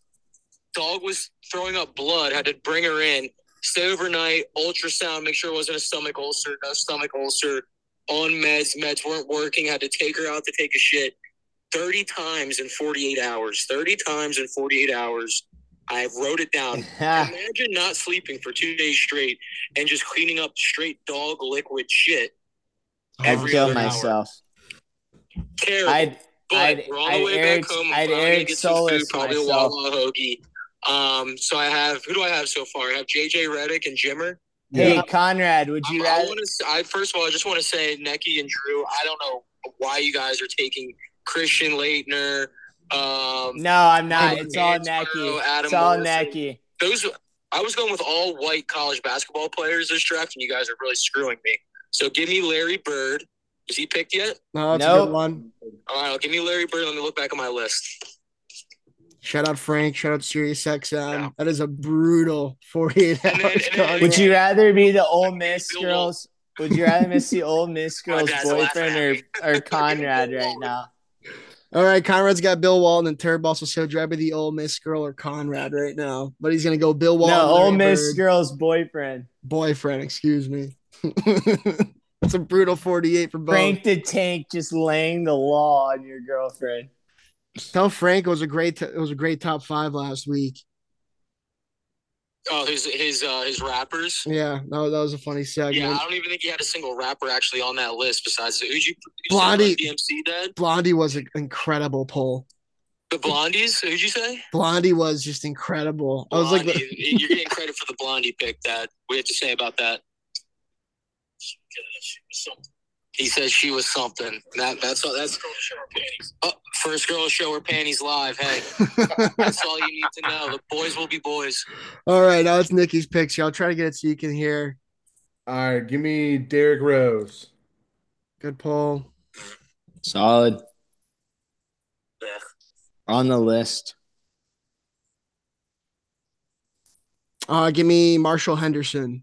Dog was throwing up blood. Had to bring her in. Stay overnight. Ultrasound. Make sure it wasn't a stomach ulcer. No stomach ulcer. On meds. Meds weren't working. Had to take her out to take a shit. 30 times in 48 hours. 30 times in 48 hours. I wrote it down. Imagine not sleeping for 2 days straight and just cleaning up straight dog liquid shit. I'd every kill other hour. myself. Terrible. But we're on the way back home. I'm probably going to get some food, probably a Wawa hoagie. So I have – who do I have so far? I have JJ Redick and Jimmer. Hey, Yeah. Conrad, would you rather? First of all, I just want to say, Necky and Drew, I don't know why you guys are taking Christian Leitner. No, I'm not. It's all Mansborough, Necky. Adam It's all Morrison. Necky. I was going with all white college basketball players this draft, and you guys are really screwing me. So give me Larry Bird. Is he picked yet? No, that's a Nope. good one. All right, give me Larry Bird. Let me look back at my list. Shout out Frank. Shout out Sirius XM. Yeah. That is a brutal 48 And then- hours. and then- Conrad. Would you rather be the Ole Miss Bill girls? Would you rather miss the Ole Miss My girls' dad's laughing boyfriend at or Conrad right now? All right, Conrad's got Bill Walton and Turb also said rather the Ole Miss girl or Conrad right now. But he's gonna go Bill Walton. No, Larry Ole Miss Bird. girls' boyfriend. Boyfriend, excuse me. It's a brutal 48 for both. Frank the Tank just laying the law on your girlfriend. Tell Frank it was a great top 5 last week. Oh, his rappers. Yeah, that was a funny segment. Yeah, I don't even think he had a single rapper actually on that list besides who'd you Blondie. DMC dad? Blondie was an incredible pull. The Blondies? Who'd you say? Blondie was just incredible. I was Blondie. like, You're getting credit for the Blondie pick. That we have to say about that. He said she was something. That's all. That's girl to show her panties. Oh, first girl to show her panties live. Hey, that's all you need to know. The boys will be boys. all right, now it's Nikki's picks. I'll try to get it so you can hear. All right, give me Derrick Rose. Good pull. Solid. Yeah. On the list. Give me Marshall Henderson.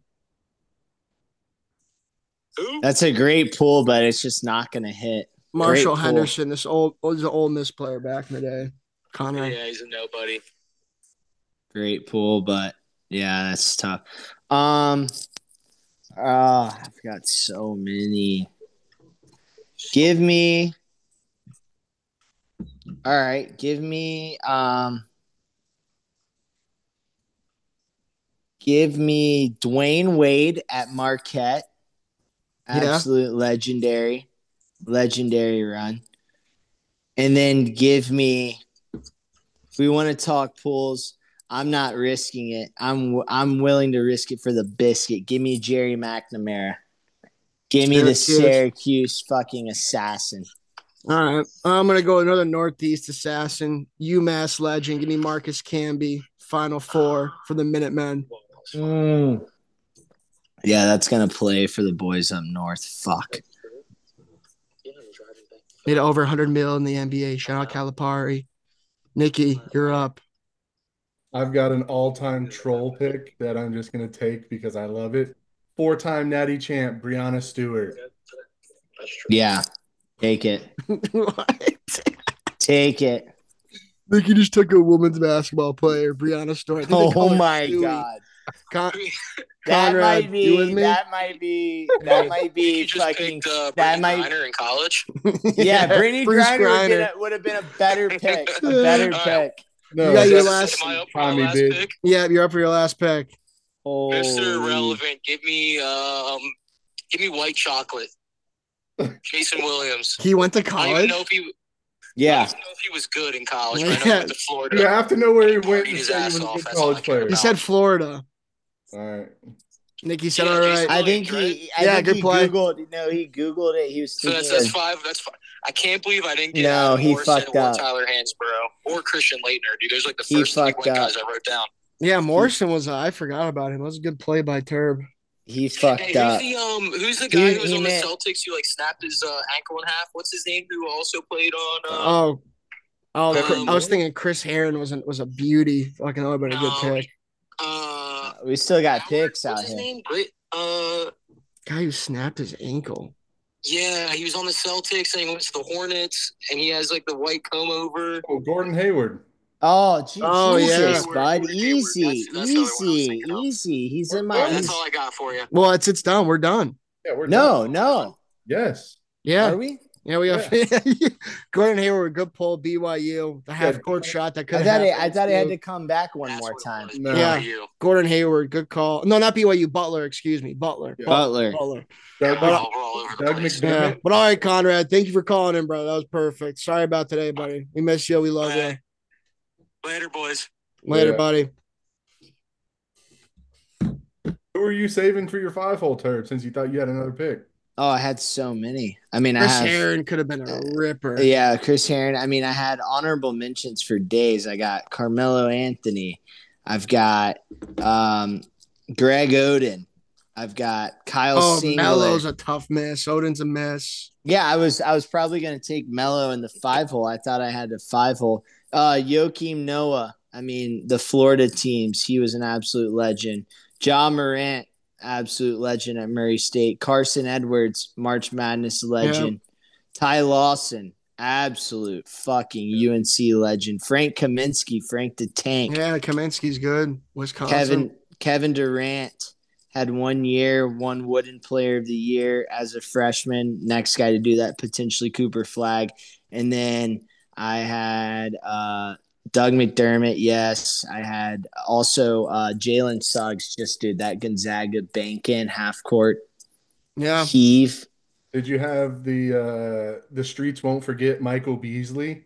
Who? That's a great pull, but it's just not going to hit. Marshall Great pull. Henderson, this was an Ole Miss player back in the day. Conrad. Yeah, he's a nobody. Great pull, but yeah, that's tough. I've got so many. Give me Dwayne Wade at Marquette. Absolute legendary run. And then give me, if we want to talk pools, I'm not risking it. I'm willing to risk it for the biscuit. Give me Jerry McNamara. Give me the Syracuse fucking assassin. All right. I'm going to go another Northeast assassin, UMass legend. Give me Marcus Camby, Final Four for the Minutemen. Yeah, that's going to play for the boys up north. Fuck. Made over 100 mil in the NBA. Shout out Calipari. Nikki, you're up. I've got an all-time troll pick that I'm just going to take because I love it. 4-time Natty champ, Breanna Stewart. Yeah. Take it. What? Take it. Nikki just took a women's basketball player, Breanna Stewart. I think they call Oh her my Stewie. God. Conrad, That you with me? might be You just fucking. picked That Brittany might. Griner in college. Yeah, Brittany Bruce Griner would have been a better pick. A better All pick. right. No, You got your that's last- Am I up for my Tommy last bid. pick? Yeah, you're up for your last pick. Mr. Holy- Relevant, give me white chocolate. Jason Williams. He went to I don't college. even know if he. I Yeah. don't even know if he was good in college. But I know Yeah. he went to Florida. You have to know where he He went partied to his say he ass was a off. good That's all I college care player. He said Florida. All right. Nikki said, Yeah, all Jason right. I think Williams, he. Yeah, I think good he play. Googled. No, he Googled it. He was So thinking. that's of- five. That's five. I can't believe I didn't get No, Adam he Morrison fucked or up. Tyler Hansborough or Christian Leitner, dude. Those are like the He first three fucked white up. guys I wrote down. Yeah, Morrison was. I forgot about him. That was a good play by Turb. He fucked Hey, up. who's the guy who was he on meant- the Celtics who like snapped his ankle in half? What's his name? Who also played on? Oh, Um, I was thinking Chris Heron was a beauty. Fucking that would have been a good No. pick. We still got Howard? picks What's out his here. name? Great. Guy who snapped his ankle. Yeah, he was on the Celtics and he went to the Hornets and he has like the white comb over. Oh, Gordon Hayward. Oh, Jesus, Oh, yeah. bud. Hayward. Easy, That's the other one I was easy, thinking of. easy. He's in Well, my. That's he's- all I got for you. Well, it's done. We're done. Yeah, we're No, done. no. Yes. Yeah. Are we? Yeah, we have Gordon Hayward, good pull, BYU, the half court shot that could I have thought he had to come back one That's more what it time. was, No. Yeah. BYU. Gordon Hayward, good call. No, not BYU, Butler, excuse me. Butler. Yeah. Butler. Butler. Doug, We're all over the Doug place. McDermott. Yeah. But all right, Conrad, thank you for calling in, bro. That was perfect. Sorry about today, buddy. We miss you. We love you. Bye. Later, boys. Later, Yeah. buddy. Who are you saving for your 5-hole turd since you thought you had another pick? Oh, I had so many. I mean, Chris I have. Heron could have been a ripper. Yeah, Chris Heron. I mean, I had honorable mentions for days. I got Carmelo Anthony. I've got Greg Oden. I've got Kyle Oh, Singler. Melo's a tough miss. Odin's a miss. Yeah, I was probably gonna take Melo in the 5-hole. I thought I had the 5-hole. Joakim Noah. I mean, the Florida teams. He was an absolute legend. Ja Morant, absolute legend at Murray State. Carson Edwards, March Madness legend. Ty Lawson, absolute fucking UNC legend. Frank Kaminsky, Frank the Tank. Yeah, Kaminsky's good. Wisconsin. Kevin Durant had 1 year, won Wooden Player of the Year as a freshman. Next guy to do that, potentially Cooper Flagg. And then I had Doug McDermott, yes. I had also Jalen Suggs just did that Gonzaga bank in half court Yeah. heave. Did you have the streets won't forget Michael Beasley?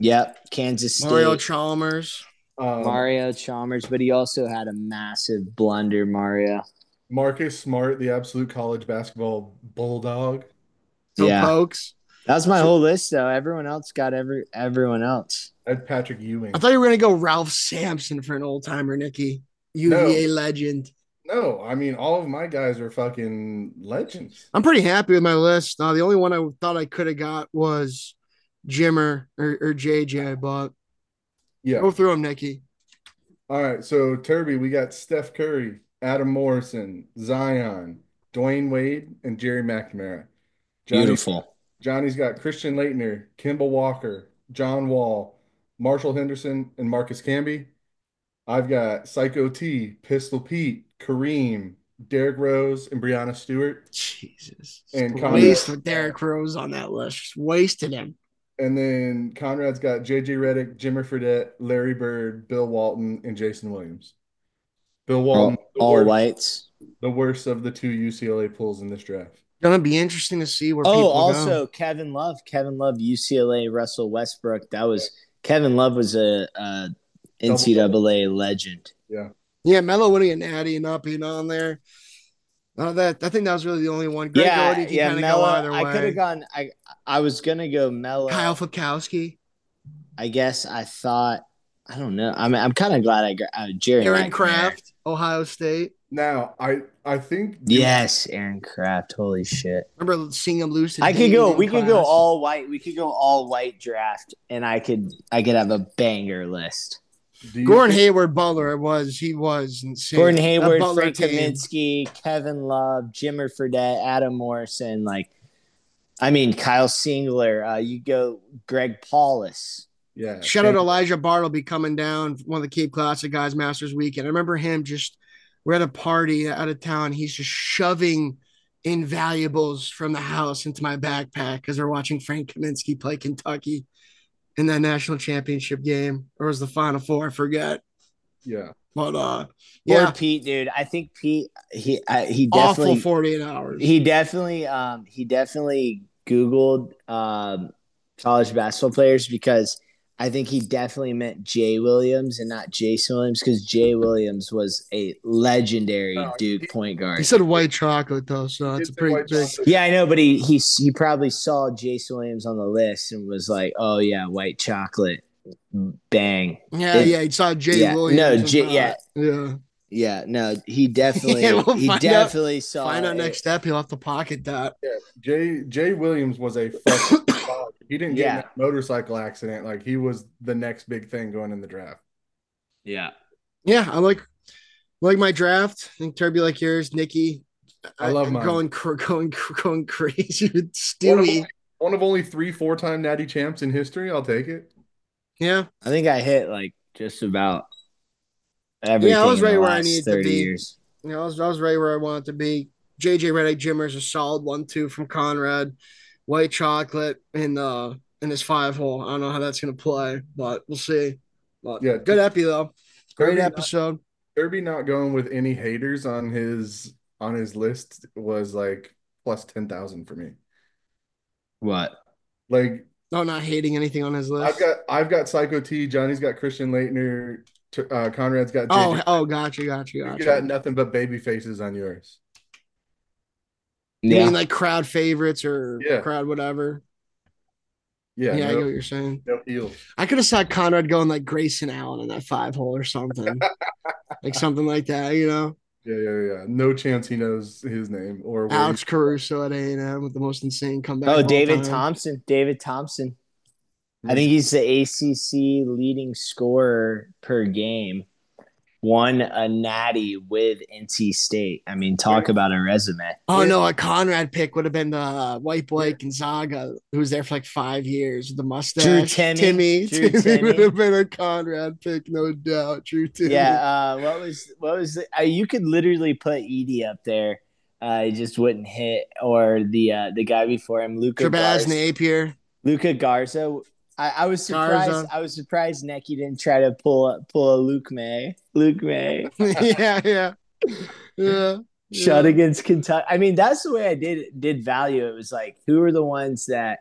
Yep, Kansas State. Mario Chalmers. Mario Chalmers, but he also had a massive blunder, Mario. Marcus Smart, the absolute college basketball bulldog. No Yeah. Pokes. That was my whole list, though. Everyone else got everyone else. I had Patrick Ewing. I thought you were going to go Ralph Sampson for an old timer, Nikki. UVA legend. No, I mean, all of my guys are fucking legends. I'm pretty happy with my list. The only one I thought I could have got was Jimmer or JJ, but Yeah. go through them, Nikki. All right, so Turby, we got Steph Curry, Adam Morrison, Zion, Dwayne Wade, and Jerry McNamara. Beautiful. Johnny's got Christian Laettner, Kimball Walker, John Wall, Marshall Henderson, and Marcus Camby. I've got Psycho T, Pistol Pete, Kareem, Derrick Rose, and Breonna Stewart. Jesus. And wasted Derrick Rose on that list. Just wasted him. And then Conrad's got J.J. Redick, Jimmer Fredette, Larry Bird, Bill Walton, and Jason Williams. Bill Walton, all whites. The worst of the two UCLA pulls in this draft. Gonna be interesting to see where people also go. Kevin Love, UCLA, Russell Westbrook. Kevin Love was a NCAA legend. Yeah, Melo winning a natty and not being on there. I think that was really the only one. Greg Oden can kind of go either way. I could have gone. I was gonna go Melo. Kyle Fikowski. I guess I thought. I don't know. I'm kind of glad I got Jerry. Aaron Kraft, Ohio State. Now I think yes, Aaron Kraft. Holy shit! Remember seeing him lose. I could go. We could go all white. We could go all white draft, and I could have a banger list. Gordon Hayward, Butler he was insane. Gordon Hayward, Frank Kaminsky, Kevin Love, Jimmer Fredette, Adam Morrison. Kyle Singler. You go Greg Paulus. Yeah. Shout out Elijah Bartleby coming down, one of the Cape Classic guys, Masters weekend. I remember him we're at a party out of town. He's just shoving invaluables from the house into my backpack because we're watching Frank Kaminsky play Kentucky in that national championship game, or was the Final Four? I forget. Yeah. But Or Pete, dude. I think Pete he definitely awful 48 hours. He definitely Googled college basketball players because I think he definitely meant Jay Williams and not Jason Williams because Jay Williams was a legendary Duke point guard. He said white chocolate though, so it's a pretty big. Yeah, I know, but he probably saw Jason Williams on the list and was like, "Oh yeah, white chocolate, bang." Yeah, he saw Jay Williams. Yeah, no, he definitely saw. Find out next step. He'll have to pocket that. Yeah, Jay Williams was a fucking dog. He didn't get in a motorcycle accident. Like he was the next big thing going in the draft. Yeah, I like my draft. I think Turby like yours, Nikki. I love mine. Going crazy with Stewie. One of only 3 4-time Natty champs in history. I'll take it. Yeah, I think I hit just about. Everything I was right where I needed to be. Years. I was right where I wanted to be. JJ Redick Jimmer is a solid 1-2 from Conrad. White chocolate in his 5-hole. I don't know how that's gonna play, but we'll see. But good epi though. Great episode. Derby not going with any haters on his list was like plus 10,000 for me. What? Not hating anything on his list. I've got Psycho T. Johnny's got Christian Laettner. Conrad's got gotcha. You got nothing but baby faces on yours. You mean like crowd favorites or crowd whatever? Yeah, I get what you're saying. No heels. I could have saw Conrad going like Grayson Allen in that 5-hole or something. Like something like that, Yeah. No chance he knows his name or Alex Caruso at A&M with the most insane comeback. Oh, David Thompson. I think he's the ACC leading scorer per game. Won a natty with NC State. I mean, talk about a resume. Oh, no, a Conrad pick would have been the White Boy Gonzaga, who was there for like 5 years with the mustache. Drew Timmy would have been a Conrad pick, no doubt. Drew Timmy. Yeah, what was you could literally put Edie up there. He just wouldn't hit. Or the guy before him, Luka Napier. Luka Garza. I was surprised. Garza. I was surprised Necky didn't try to pull a Luke May. Yeah. Shot against Kentucky. I mean, that's the way I did value it. Was like, who are the ones that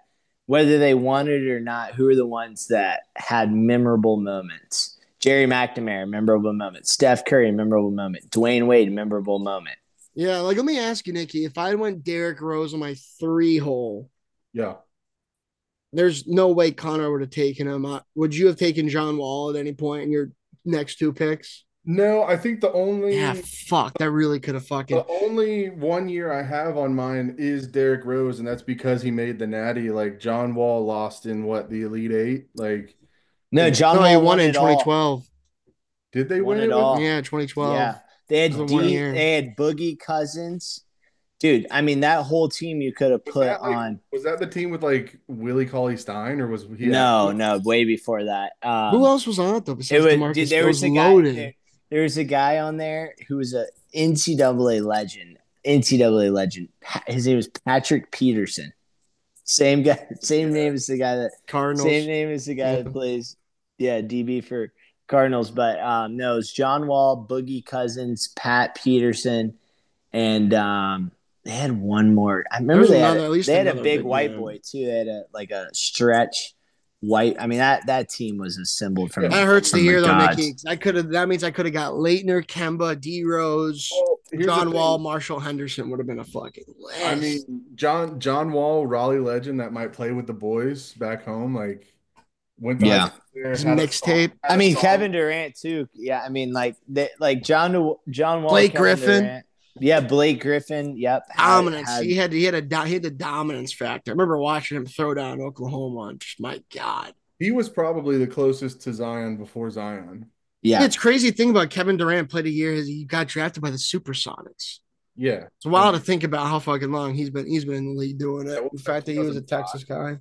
whether they wanted it or not, who are the ones that had memorable moments? Jerry McNamara, memorable moment. Steph Curry, memorable moment. Dwayne Wade, memorable moment. Yeah, like let me ask you, Nikki, if I went Derrick Rose on my 3 hole, Yeah. there's no way Connor would have taken him. Would you have taken John Wall at any point in your next 2 picks? No, I think Yeah, fuck. That really could have fucking. the only 1 year I have on mine is Derrick Rose, and that's because he made the Natty. Like John Wall lost in what, the Elite Eight? Like, No, John No, he Wall won won in it all. 2012. did they Won win it it with? all. Yeah, 2012. Yeah, they It was had the 1 year. They had Boogie Cousins, dude. I mean, that whole team you could have Was put that like on. was that the team with like Willie Cauley Stein, or was he? No, way before that. Who else was on it though It besides was DeMarcus? dude, there It was was a guy loaded. there was a guy on there who was a NCAA legend. NCAA legend. His name was Patrick Peterson. Same guy, same name as the guy that Cardinals. same name as the guy that plays DB for Cardinals. But no, it's John Wall, Boogie Cousins, Pat Peterson, and they had one more. I remember There's another- at least they had a another big big white man. boy too. They had a stretch white. I mean that team was assembled from That hurts to from the hear though, gods. Nikki. That means I could have got Leitner, Kemba, D Rose, Well, here's the John thing. Wall, Marshall Henderson would have been a fucking list. I mean, John Wall, Raleigh legend that might play with the boys back home. Like, went to high Yeah. school there, His had a mixtape. song- had I a mean song. Kevin Durant too. Yeah, I mean like John Wall, Blake Kevin Griffin. Durant. Yeah, Blake Griffin. Yep. Dominance. He had the dominance factor. I remember watching him throw down Oklahoma. And just, my God. He was probably the closest to Zion before Zion. Yeah. It's crazy thing about Kevin Durant played a year. He got drafted by the Supersonics. Yeah. It's wild to think about how fucking long he's been in the league doing it. Yeah, what The was fact that, that he was a 2005? Texas guy.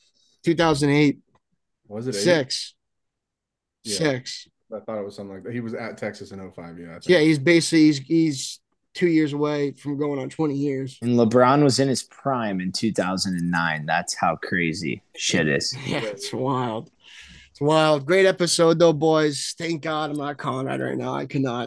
2008. Was it 8? 6. Yeah. 6. I thought it was something like that. He was at Texas in 05. Yeah. I think. Yeah, he's basically he's 2 years away from going on 20 years. And LeBron was in his prime in 2009. That's how crazy shit is. Yeah, it's wild. It's wild. Great episode though, boys. Thank God I'm not Conrad right now. I cannot.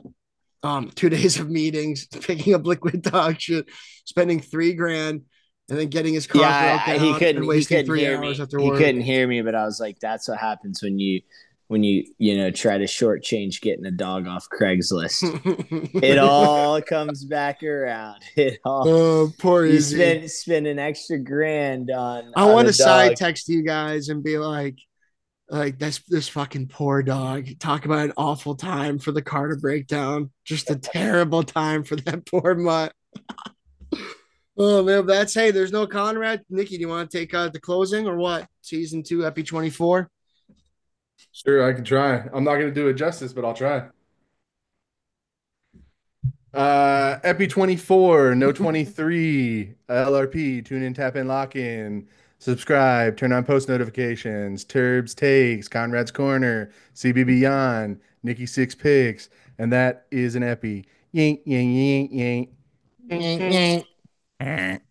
2 days of meetings, picking up liquid dog shit, spending $3,000, and then getting his car broke down he couldn't. and wasting He couldn't 3 hear hours me. after He work. couldn't hear me, but I was like, "That's what happens when you try to shortchange getting a dog off Craigslist. It all comes back around. It all. Oh, poor You Izzy. spend an extra grand on. I on want a to side dog. text you guys and be like this fucking poor dog. Talk about an awful time for the car to break down. Just a terrible time for that poor mutt. Oh man, hey, there's no Conrad. Nikki, do you want to take the closing or what? Season 2, Epi 24. Sure, I can try. I'm not going to do it justice, but I'll try. Epi 24, No 23, LRP, tune in, tap in, lock in, subscribe, turn on post notifications, Turbs Takes, Conrad's Corner, CB Beyond, Nikki Six Picks, and that is an Epi. Yink, yink, yink, yink.